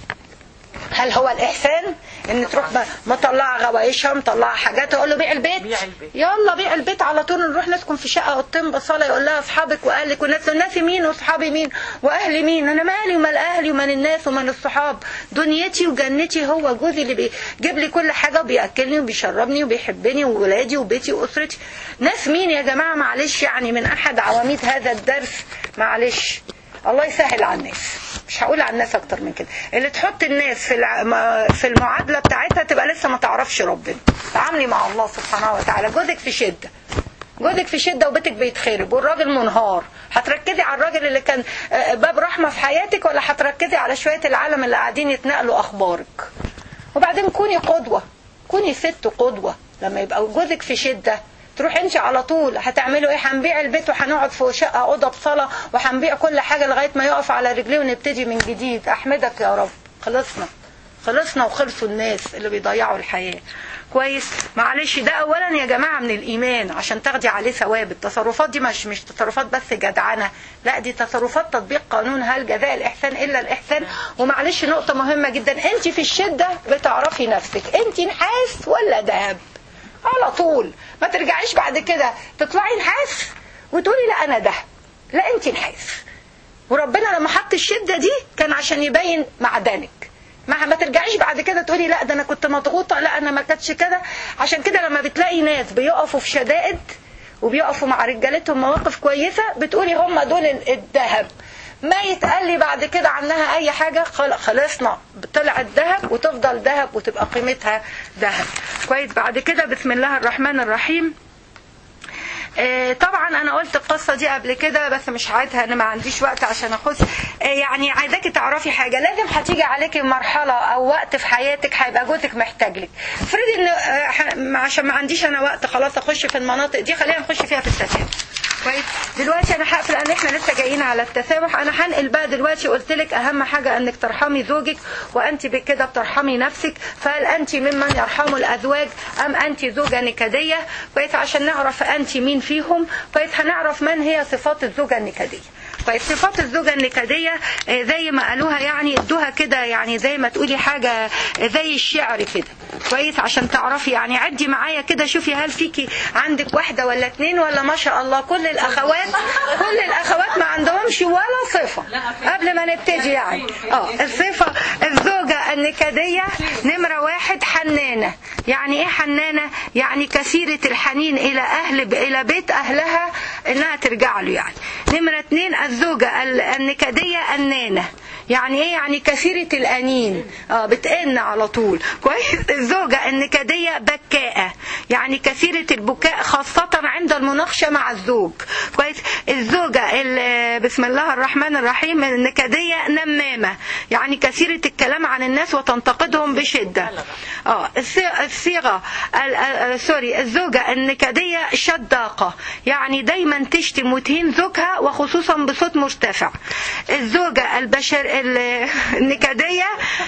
هل هو الإحسان إن تروح مطلعة غوايشها مطلعة حاجات تقول له بيع البيت؟ بيع البيت يلا بيع البيت على طول، نروح نسكن في شقة أوضتين بصالة، يقول لها أصحابك وأهلك والناس. الناس مين وأصحابي مين وأهلي مين؟ أنا مالي ومال أهلي ومال الناس ومال الصحاب؟ دنيتي وجنتي هو جوزي اللي بيجيب لي كل حاجة وبيأكلني وبيشربني وبيحبني وولادي وبيتي وأسرتي. ناس مين يا جماعة؟ معلش يعني من أحد عواميد هذا الدرس، معلش الله يسهل على الناس، مش هقول على الناس اكتر من كده، اللي تحط الناس في في المعادله بتاعتها تبقى لسه ما تعرفش ربنا. تعاملي مع الله سبحانه وتعالى. جوزك في شده، جوزك في شده وبيتك بيتخرب والراجل منهار، هتركزي على الراجل اللي كان باب رحمه في حياتك، ولا هتركزي على شويه العالم اللي قاعدين يتنقلوا اخبارك؟ وبعدين كوني قدوه، كوني ست قدوه. لما يبقى جوزك في شده تروح انت على طول هتعملوا ايه؟ هنبيع البيت وهنقعد في شقه اوضه بصاله وهنبيع كل حاجه لغايه ما يقف على رجليه ونبتدي من جديد. احمدك يا رب، خلصنا خلصنا وخلصوا الناس اللي بيضيعوا الحياه. كويس. معلش ده اولا يا جماعه من الايمان عشان تاخدي عليه ثواب. التصرفات دي مش مش تصرفات بس جدعنه، لا دي تصرفات تطبيق قانون هل جزاء الاحسان الا الاحسان. ومعلش نقطه مهمه جدا، انت في الشده بتعرفي نفسك انت نحاس ولا ذهب على طول. ما ترجعيش بعد كده تطلعي نحاس وتقولي لا انا ده، لا انت نحاس. وربنا لما حط الشدة دي كان عشان يبين معدنك. ما ما ترجعيش بعد كده تقولي لا ده انا كنت مضغوطه، لا انا ما كانتش كده. عشان كده لما بتلاقي ناس بيقفوا في شدائد وبيقفوا مع رجالتهم مواقف كويسه بتقولي هم دول الذهب. ما يتقال لي بعد كده عنها اي حاجه، خلصنا طلع الذهب وتفضل ذهب وتبقى قيمتها ذهب. كويس. بعد كده بسم الله الرحمن الرحيم. آه طبعا انا قلت القصة دي قبل كده بس مش هعيدها، انا ما عنديش وقت عشان اخش. آه يعني عايزاكي تعرفي حاجة، لازم هتيجي عليكي مرحلة او وقت في حياتك هيبقى جوزك محتاج لك. افرضي ان آه عشان ما عنديش انا وقت خلاص اخش في المناطق دي، خلينا نخش فيها في التفاهم. كويس. دلوقتي انا هقفل لان احنا لسه جايين على التسامح. انا هنقل بقى دلوقتي. قلت لك اهم حاجه انك ترحمي زوجك وانت بكده بترحمي نفسك. فهل انت ممن يرحموا الازواج ام انت زوجه نكديه؟ كويس. عشان نعرف انت مين فيهم. كويس. هنعرف من هي صفات الزوجه النكديه. طيب صفات الزوجة النكدية زي ما قالوها يعني ادوها كده يعني زي ما تقولي حاجة زي الشعر كده. كويس. عشان تعرفي يعني عدي معايا كده شوفي هل فيكي عندك واحدة ولا اتنين ولا ما شاء الله كل الاخوات كل الاخوات ما عندهمش ولا صفة قبل ما نبتدي يعني. اه الصفة الزوجة النكدية نمرة واحد حنانة. يعني ايه حنانة؟ يعني كثيرة الحنين الى اهل الى بيت اهلها انها ترجع له يعني. نمرة اتنين الزوجة النكدية أنانة. يعني ايه؟ يعني كثيرة الأنين. اه بتأن على طول. كويس. الزوجة النكدية بكاءة. يعني كثيرة البكاء خاصة عند المناقشة مع الزوج. كويس. الزوجة بسم الله الرحمن الرحيم النكدية نمامة. يعني كثيرة الكلام عن الناس وتنتقدهم بشدة. اه الصيغة سوري الزوجة النكدية شداقة. يعني دايما تشتم وتهين زوجها وخصوصا بصوت مرتفع. الزوجة البشر النكدية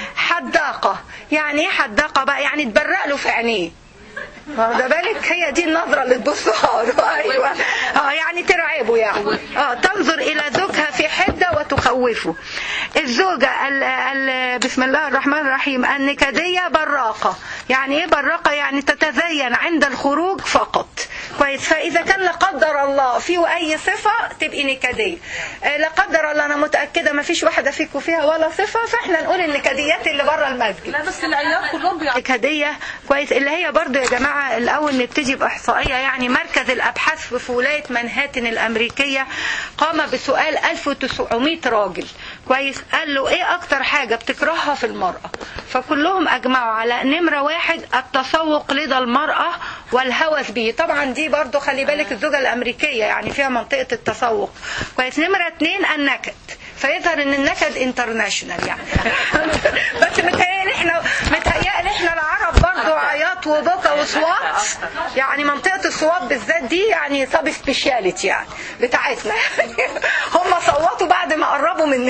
حداقة. يعني ايه حداقة بقى؟ يعني تبرق له في عينيه. واخده بالك؟ هي دي النظرة اللي تبصها له. ايوه اه يعني ترعبه يعني. اه تنظر الى زوجها في حدة وتخوفه. الزوجة ال ال بسم الله الرحمن الرحيم النكدية براقة. يعني ايه براقة؟ يعني تتزين عند الخروج فقط. كويس. فاذا كان لا قدر الله فيه اي صفة تبقي نكدية. آه لا قدر الله انا متأكدة ما فيش واحدة فيكم فيها ولا صفة فاحنا نقول النكديات اللي بره المسجد. لا بس العيال كلهم بيعرفوا نكدية. كويس. اللي هي برضو يا جماعة الاول نبتدي باحصائية. يعني مركز الابحاث في ولاية منهاتن الامريكية قام بسؤال ألف وتسعمية راجل. كويس. قال له ايه اكتر حاجة بتكرهها في المرأة؟ فكلهم اجمعوا على نمرة واحد التسوق لدى المرأة والهوس به. طبعا دي برضو خلي بالك الزوجة الامريكية يعني فيها منطقة التسوق. كويس. نمرة اتنين النكد. فيظهر ان النكد انترناشونال يعني. بس متهيألي احنا متهيألي احنا العرب برضو عياط وبكا وصوات. يعني منطقة الصوات بالذات دي يعني سب سبيشاليتي يعني بتاعتنا. هم صوتوا بعد ما قربوا مننا.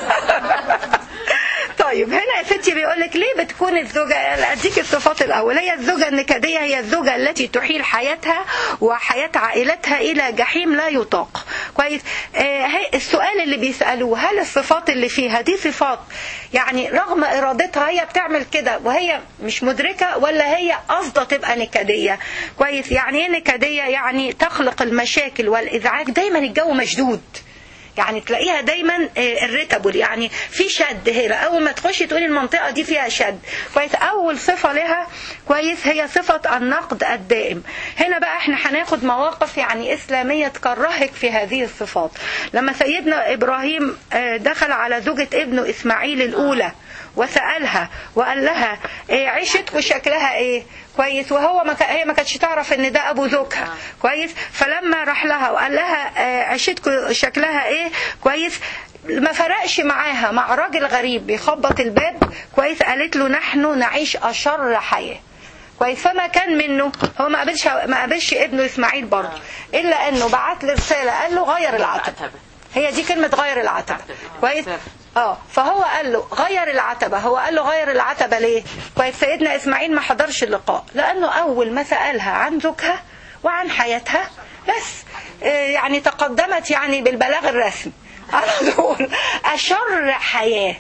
طيب هنا يا ستي بيقولك ليه بتكون الزوجة. اديك الصفات الاول. هي الزوجة النكدية هي الزوجة التي تحيل حياتها وحياة عائلتها الى جحيم لا يطاق. كويس. آه السؤال اللي بيسألوه هل الصفات اللي فيها دي صفات يعني رغم ارادتها هي بتعمل كده وهي مش مدركة ولا هي قصده تبقى نكدية؟ كويس. يعني ايه نكدية؟ يعني تخلق المشاكل والازعاج. دايما الجو مشدود. يعني تلاقيها دايما الريتابل يعني في شد. هنا اول ما تخشي تقولي المنطقه دي فيها شد. كويس. اول صفه لها كويس هي صفه النقد الدائم. هنا بقى احنا هناخد مواقف يعني اسلاميه تكرهك في هذه الصفات. لما سيدنا ابراهيم دخل على زوجة ابنه اسماعيل الاولى وسألها وقال لها إيه عيشتك وشكلها ايه؟ كويس. وهو ما ك... هي ما كانتش تعرف ان ده ابو زوجها. كويس. فلما راح لها وقال لها عيشتك شكلها ايه؟ كويس. ما فرقش معاها مع راجل غريب بيخبط الباب. كويس. قالت له نحن نعيش اشر حياة. كويس. فما كان منه هو ما قابلش ما قابلش ابنه اسماعيل برضه الا انه بعت له رساله قال له غير العتبه. هي دي كلمه غير العتبه. كويس. اه فهو قال له غير العتبة. هو قال له غير العتبة ليه؟ كويس. سيدنا اسماعيل ما حضرش اللقاء لانه اول ما سألها عن زوجها وعن حياتها بس يعني تقدمت يعني بالبلاغ الرسمي على طول. اشر حياة.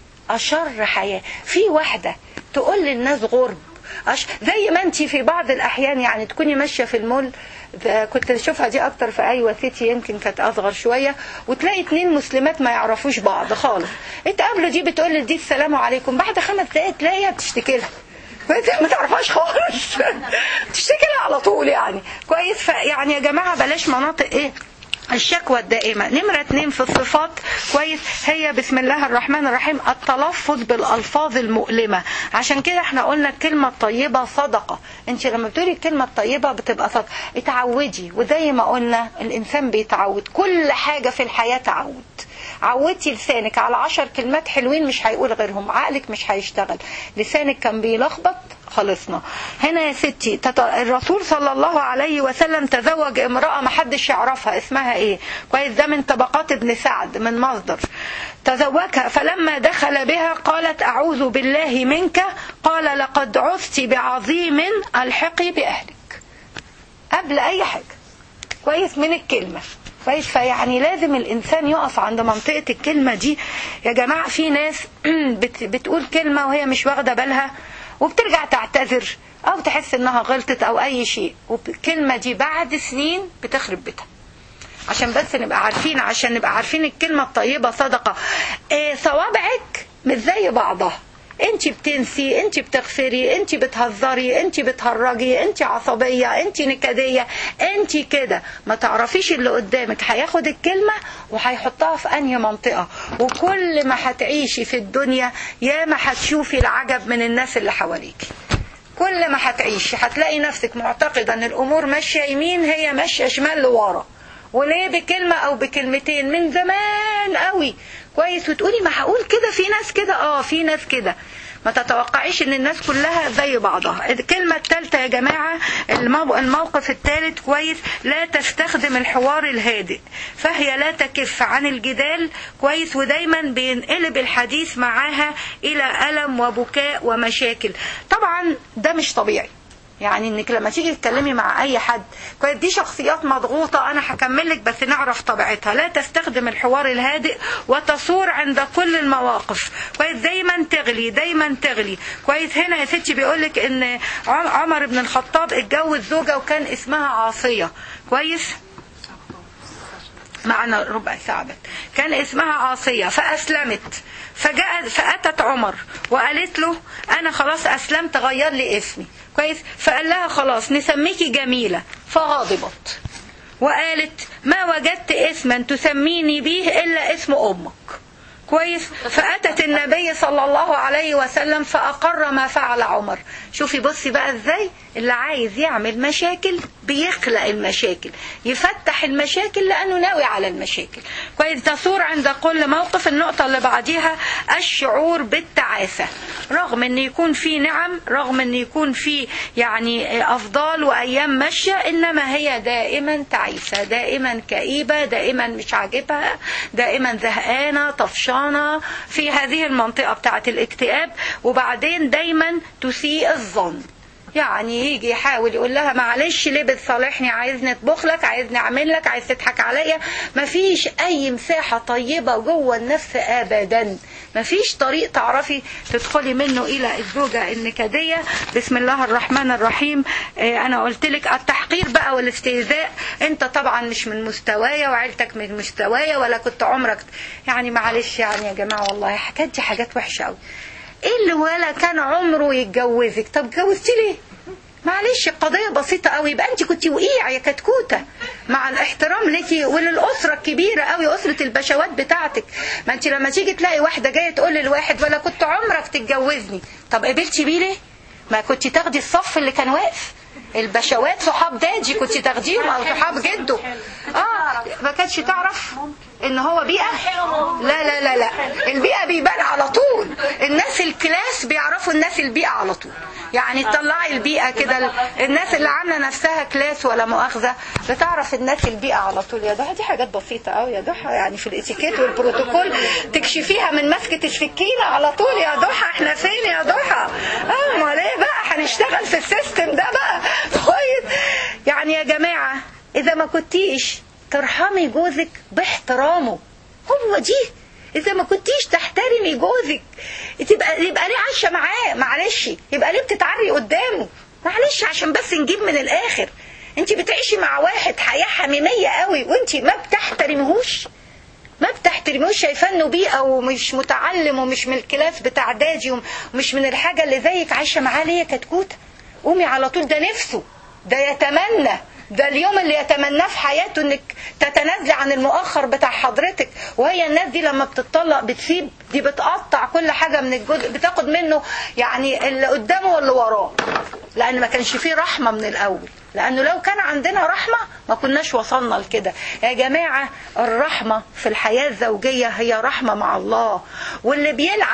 اشر حياة. في واحدة تقول للناس غرب أش... زي ما انتي في بعض الاحيان يعني تكوني ماشية في المول. كنت اشوفها دي اكتر في ايوه سيتي يمكن كانت اصغر شوية وتلاقي اتنين مسلمات ما يعرفوش بعض خالص. اتقابلوا دي بتقول لدي السلام عليكم. بعد خمس دقايق تلاقيها بتشتكي لها. ما تعرفهاش خالص. تشتكي لها على طول يعني. كويس. فيعني يا جماعة بلاش مناطق ايه الشكوى الدائمة. نمرة اتنين في الصفات كويس هي بسم الله الرحمن الرحيم التلفظ بالألفاظ المؤلمة. عشان كده احنا قلنا الكلمة الطيبة صدقة. انت لما بتقولي الكلمة الطيبة بتبقى صدقة. اتعودي. وزي ما قلنا الانسان بيتعود. كل حاجة في الحياة تعود. عودتي لسانك على عشر كلمات حلوين مش هيقول غيرهم. عقلك مش هيشتغل. لسانك كان بيلخبط خلصنا. هنا يا ستي الرسول صلى الله عليه وسلم تزوج امرأة ما حدش يعرفها اسمها ايه، كويس، ده من طبقات ابن سعد من مصدر. تزوجها فلما دخل بها قالت أعوذ بالله منك، قال لقد عزت بعظيم الحقي بأهلك، قبل أي حاجة، كويس، من الكلمة، كويس. فيعني لازم الإنسان يقف عند منطقة الكلمة دي يا جماعة. في ناس بتقول كلمة وهي مش واخدة بالها وبترجع تعتذر أو تحس إنها غلطت أو أي شيء، والكلمة دي بعد سنين بتخرب بيتها. عشان بس نبقى عارفين، عشان نبقى عارفين الكلمة الطيبة صدقة. إيه، صوابعك مش زي بعضها، انت بتنسي، انت بتغفري، انت بتهزري، انت بتهرجي، انت عصبية، انت نكدية، انت كده. ما تعرفيش اللي قدامك هياخد الكلمة وهيحطها في انهي منطقة. وكل ما هتعيشي في الدنيا يا ما هتشوفي العجب من الناس اللي حواليكي. كل ما هتعيشي هتلاقي نفسك معتقدة ان الامور ماشية يمين، هي ماشية شمال لورا. وليه؟ بكلمة او بكلمتين من زمان قوي، كويس، وتقولي ما هقول كده، في ناس كده، اه في ناس كده. ما تتوقعيش ان الناس كلها زي بعضها. الكلمة الثالثة يا جماعة، الموقف الثالث، كويس، لا تستخدم الحوار الهادئ، فهي لا تكف عن الجدال، كويس، ودايما بينقلب الحديث معاها الى ألم وبكاء ومشاكل. طبعا ده مش طبيعي، يعني انك لما تيجي تتكلمي مع اي حد، كويس، دي شخصيات مضغوطة، انا هكملك بس نعرف طبيعتها. لا تستخدم الحوار الهادئ وتصور عند كل المواقف، كويس، دايما تغلي دايما تغلي، كويس. هنا يا ستي بيقولك ان عمر بن الخطاب اتجوز زوجة وكان اسمها عاصية، كويس، معنا ربع ساعة بس. كان اسمها عاصية فأسلمت، فجاء فأتت عمر وقالت له أنا خلاص أسلمت، غير لي اسمي، كويس. فقال لها خلاص نسميكي جميلة، فغضبت وقالت ما وجدت اسما تسميني به إلا اسم أمك، كويس. فأتت النبي صلى الله عليه وسلم فأقر ما فعل عمر. شوفي بصي بقى ازاي اللي عايز يعمل مشاكل بيخلق المشاكل، يفتح المشاكل لأنه ناوي على المشاكل، كويس. تصور عند كل موقف. النقطة اللي بعديها الشعور بالتعاسة، رغم ان يكون في نعم، رغم ان يكون في يعني أفضال وأيام ماشية، إنما هي دائما تعيسة، دائما كئيبة، دائما مش عاجبها، دائما زهقانة طفشانة في هذه المنطقة بتاعة الاكتئاب. وبعدين دايما تسيء الظن، يعني يجي يحاول يقول لها معلش ليه بتصالحني، عايزني اطبخ لك، عايزني اعمل لك، عايز تضحك عليا. مفيش اي مساحة طيبة جوه النفس ابدا، مفيش طريق تعرفي تدخلي منه الى الزوجة النكدية. بسم الله الرحمن الرحيم. اه انا قلت لك التحقير بقى والاستهزاء، انت طبعا مش من مستوايا وعيلتك من مستوايا ولا كنت عمرك، يعني معلش يعني يا جماعة والله حاجات دي حاجات وحشة قوي. ايه اللي ولا كان عمره يتجوزك؟ طب جوزتي ليه؟ معلش القضية بسيطة قوي، يبقى انت كنت وقيع يا كتكوتة، مع الاحترام ليكي وللأسرة الكبيرة قوي، أسرة البشوات بتاعتك. ما انت لما تيجي تلاقي واحدة جاية تقول للواحد ولا كنت عمرك تتجوزني، طب قبلتي بيه ليه؟ ما كنت تاخدي الصف اللي كان واقف، البشوات صحاب دادي كنت تاخديهم او صحاب جده. اه ما كانتش تعرف ان هو بيئة؟ لا لا لا لا، البيئة بيبان على طول، الناس الكلاس بيعرفوا الناس البيئة على طول. يعني تطلعي البيئة كده، الناس اللي عاملة نفسها كلاس ولا مؤاخذة بتعرف الناس البيئة على طول. يا ضحى دي حاجات بسيطة قوي يا ضحى، يعني في الاتيكيت والبروتوكول تكشفيها من مسكة السكينة على طول. يا ضحى احنا فين يا ضحى؟ اه امال ايه بقى، هنشتغل في السيستم ده بقى كويس. يعني يا جماعة اذا ما كنتيش ترحمي جوزك باحترامه، هو دي، إذا ما كنتيش تحترمي جوزك تبقى يبقى ليه عايشة معاه؟ معلش يبقى ليه بتتعري قدامه؟ معلش عشان بس نجيب من الآخر. انت بتعيشي مع واحد حياة حميمية قوي وانت ما بتحترمهوش، ما بتحترموش، شايفاه انه بيئة ومش متعلم ومش من الكلاس بتاع داجي ومش من الحاجة اللي زيك، عايشة معاه ليه يا كتكوتة؟ قومي على طول، ده نفسه، ده يتمنى، ده اليوم اللي يتمناه في حياته انك تتنازلي عن المؤخر بتاع حضرتك. وهي الناس دي لما بتطلق بتسيب، دي بتقطع كل حاجة من الجزء، بتاخد منه يعني اللي قدامه واللي وراه، لان ما كانش فيه رحمة من الاول. لانه لو كان عندنا رحمة ما كناش وصلنا لكده. يا جماعة الرحمة في الحياة الزوجية هي رحمة مع الله، واللي بيلعب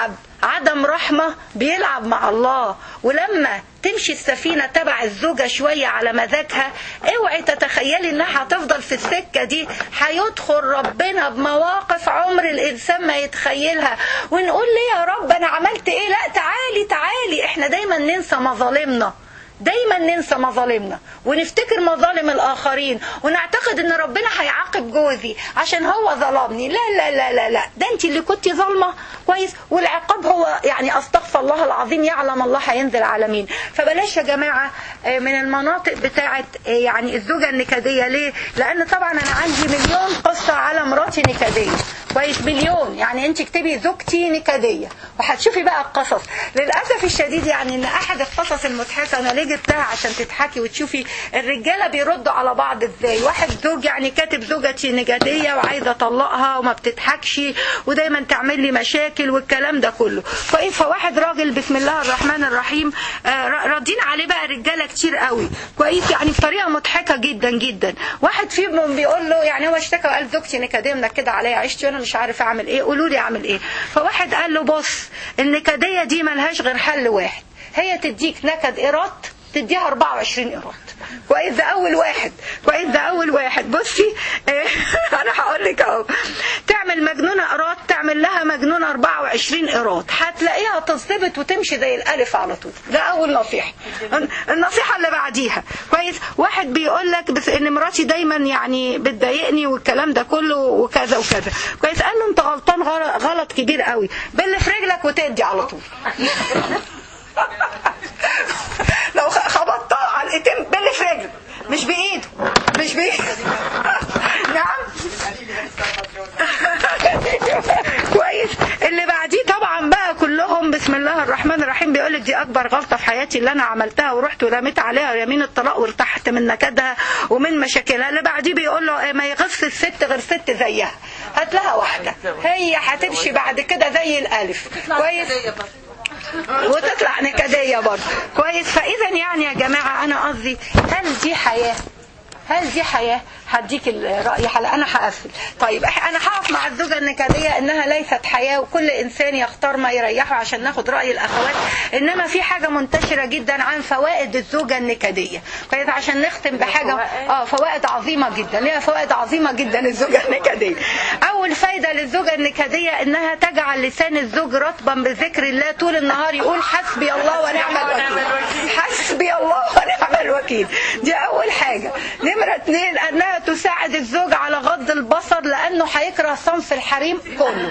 عدم رحمة بيلعب مع الله. ولما تمشي السفينة تبع الزوجة شوية على مزاجها، اوعي تتخيلي انها هتفضل في السكة دي، هيدخل ربنا بمواقف عمر الانسان ما يتخيلها، ونقول ليه يا رب انا عملت ايه؟ لا تعالي تعالي. احنا دايما ننسى مظالمنا، دايما ننسى مظالمنا ونفتكر مظالم الاخرين، ونعتقد ان ربنا هيعاقب جوزي عشان هو ظلمني. لا لا لا لا لا، ده انت اللي كنتي ظالمه كويس، والعقاب هو يعني استغفر الله العظيم يعلم الله هينزل على مين. فبلاش يا جماعه من المناطق بتاعه يعني الزوجه النكديه. ليه؟ لان طبعا انا عندي مليون قصه على مراتي نكديه كويس، مليون. يعني انت اكتبي زوجتي نكديه وهتشوفي بقى القصص. للاسف الشديد يعني ان احد القصص المضحكه انا ليه جبتها عشان تضحكي وتشوفي الرجاله بيردوا على بعض ازاي. واحد زوج يعني كاتب زوجتي نكديه وعايزه اطلقها وما بتضحكش ودايما تعمل لي مشاكل والكلام ده كله كويس. فواحد راجل بسم الله الرحمن الرحيم راضين عليه بقى رجاله كتير قوي كويس، يعني بطريقه مضحكه جدا جدا. واحد فيهم بيقول له يعني هو اشتكى وقال زوجتي نكديه منكده عليا عيشتي وانا مش عارف اعمل ايه، قولوا لي اعمل ايه. فواحد قال له بص النكديه دي ملهاش غير حل واحد، هي تديك نكد ايراد تديها أربعة وعشرين ايراد كويس. ده اول واحد كويس، ده اول واحد. بصي إيه انا هقول لك اهو، تعمل مجنونه ايراد تعمل لها مجنونه أربعة وعشرين ايراد هتلاقيها تثبت وتمشي زي الالف على طول. ده اول نصيحه. النصيحه اللي بعديها كويس، واحد بيقول لك بس ان مراتي دايما يعني بتضايقني والكلام ده كله وكذا وكذا كويس. قال له انت غلطان غلط كبير قوي، باللي في رجلك وتدي على طول. لو خبطتها على الايتين باللي في رجله مش بايده مش بايده نعم كويس. اللي بعديه طبعا بقى كلهم بسم الله الرحمن الرحيم بيقول لك دي اكبر غلطه في حياتي اللي انا عملتها، ورحت ورميت عليها يمين الطلاق وارتحت من نكدها ومن مشاكلها. اللي بعديه بيقول له ما يغص الست غير ست زيها، هات لها واحده هي هتمشي بعد كده زي الالف كويس وتطلع نكديه برضه كويس. فاذا يعني يا جماعه انا قصدي هل دي حياه؟ هل دي حياه؟ هديك الرأي حلقة أنا هقفل. طيب أنا هقف مع الزوجة النكدية إنها ليست حياة وكل إنسان يختار ما يريحه عشان ناخد رأي الأخوات. إنما في حاجة منتشرة جدا عن فوائد الزوجة النكدية كويس، عشان نختم بحاجة آه فوائد عظيمة جدا. ليها فوائد عظيمة جدا الزوجة النكدية. أول فايدة للزوجة النكدية إنها تجعل لسان الزوج رطبا بذكر الله طول النهار، يقول حسبي الله ونعم الوكيل حسبي الله ونعم الوكيل. دي أول حاجة. نمرة اثنين أنها تساعد الزوج على غض البصر لأنه هيكره صنف الحريم كله.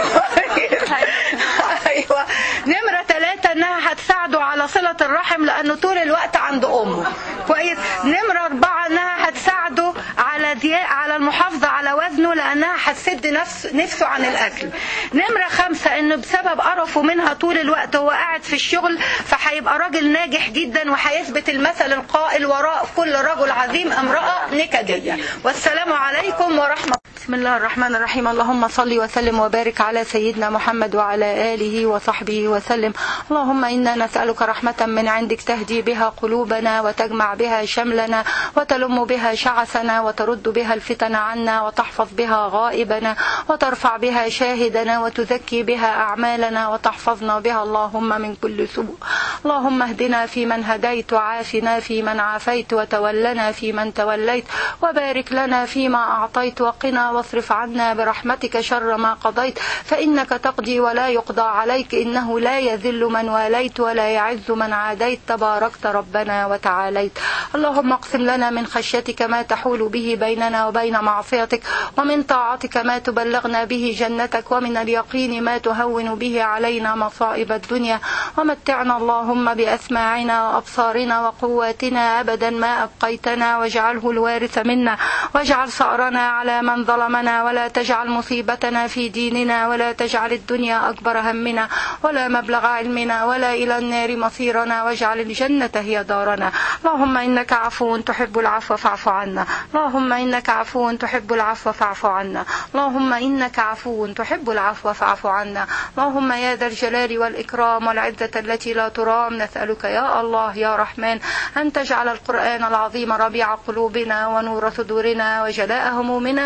أيوة. نمرة ثلاثة أنها هتساعده على صلة الرحم لأنه طول الوقت عند أمه كويس. نمرة أربعة أنها هتساعده على دي... على المحافظة على وزنه لأنها هتسد نفس... نفسه عن الأكل. نمرة خمسة أنه بسبب قرفه منها طول الوقت هو قاعد في الشغل فهيبقى راجل ناجح جدا وهيثبت المثل القائل وراء كل رجل عظيم امرأة نكدية. والسلام عليكم ورحمة. بسم الله الرحمن الرحيم. اللهم صل وسلم وبارك على سيدنا محمد وعلى آله وصحبه وسلم. اللهم إنا نسألك رحمة من عندك تهدي بها قلوبنا وتجمع بها شملنا وتلم بها شعثنا وترد بها الفتن عنا وتحفظ بها غائبنا وترفع بها شاهدنا وتزكي بها أعمالنا وتحفظنا بها اللهم من كل سوء. اللهم اهدنا فيمن هديت وعافنا فيمن عافيت وتولنا فيمن توليت وبارك لنا فيما أعطيت وقنا واصرف عنا برحمتك شر ما قضيت فإنك تقضي ولا يقضى عليك إنه لا يذل من واليت ولا يعز من عاديت تباركت ربنا وتعاليت. اللهم اقسم لنا من خشيتك ما تحول به بيننا وبين معصيتك ومن طاعتك ما تبلغنا به جنتك ومن اليقين ما تهون به علينا مصائب الدنيا ومتعنا اللهم بأسماعنا وأبصارنا وقواتنا أبدا ما أبقيتنا واجعله الوارث منا واجعل ثأرنا على من ظلمنا ولا تجعل مصيبتنا في ديننا ولا تجعل الدنيا أكبر همنا ولا مبلغ علمنا ولا إلى النار مصيرنا واجعل الجنة هي دارنا. اللهم إنك عفو تحب العفو فاعف عنا. اللهم إنك عفو تحب العفو فاعف عنا. اللهم إنك عفو تحب العفو فاعف عنا. اللهم يا ذا الجلال والإكرام والعزة التي لا ترام نسألك يا الله يا رحمن أن تجعل القرآن العظيم ربيع قلوبنا ونور صدورنا وجلاء همومنا وذهاب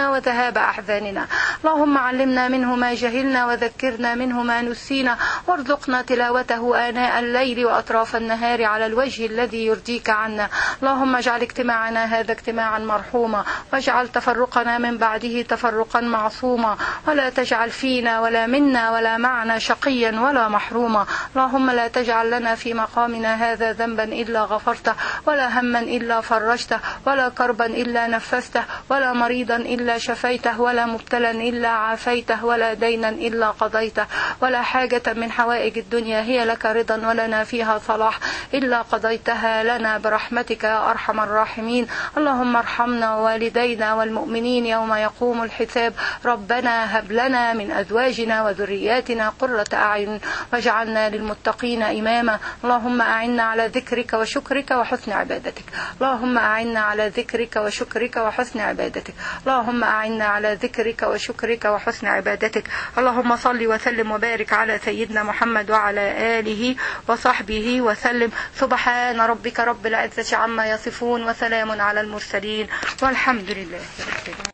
وذهاب أحزاننا. اللهم علمنا منه ما جهلنا وذكرنا منه ما نسينا، وارزقنا تلاوته آناء الليل وأطراف النهار على الوجه الذي يرضيك عنا. اللهم اجعل اجتماعنا هذا اجتماعا مرحوما، واجعل تفرقنا من بعده تفرقا معصوما، ولا تجعل فينا ولا منا ولا معنا شقيا ولا محروما. اللهم لا تجعل لنا في مقامنا هذا ذنبا إلا غفرته، ولا هما إلا فرجته، ولا كربا إلا نفسته، ولا مريضا إلا شفيته، ولا مبتلا إلا عافيته، ولا دينا إلا قضيته، ولا حاجة من حوائج الدنيا هي لك رضا ولنا فيها صلاح إلا قضيتها لنا برحمتك يا أرحم الراحمين. اللهم ارحمنا ووالدينا والمؤمنين يوم يقوم الحساب. ربنا هب لنا من أزواجنا وذرياتنا قرة أعين واجعلنا للمتقين إماما. اللهم أعنا على ذكرك وشكرك وحسن عبادتك. اللهم أعنا على ذكرك وشكرك وحسن عبادتك. اللهم أعنا على ذكرك وشكرك وحسن عبادتك. اللهم صل وسلم وبارك على سيدنا محمد وعلى آله وصحبه وسلم. سبحان ربك رب العزة عما يصفون، وسلام على المرسلين، والحمد لله رب العالمين.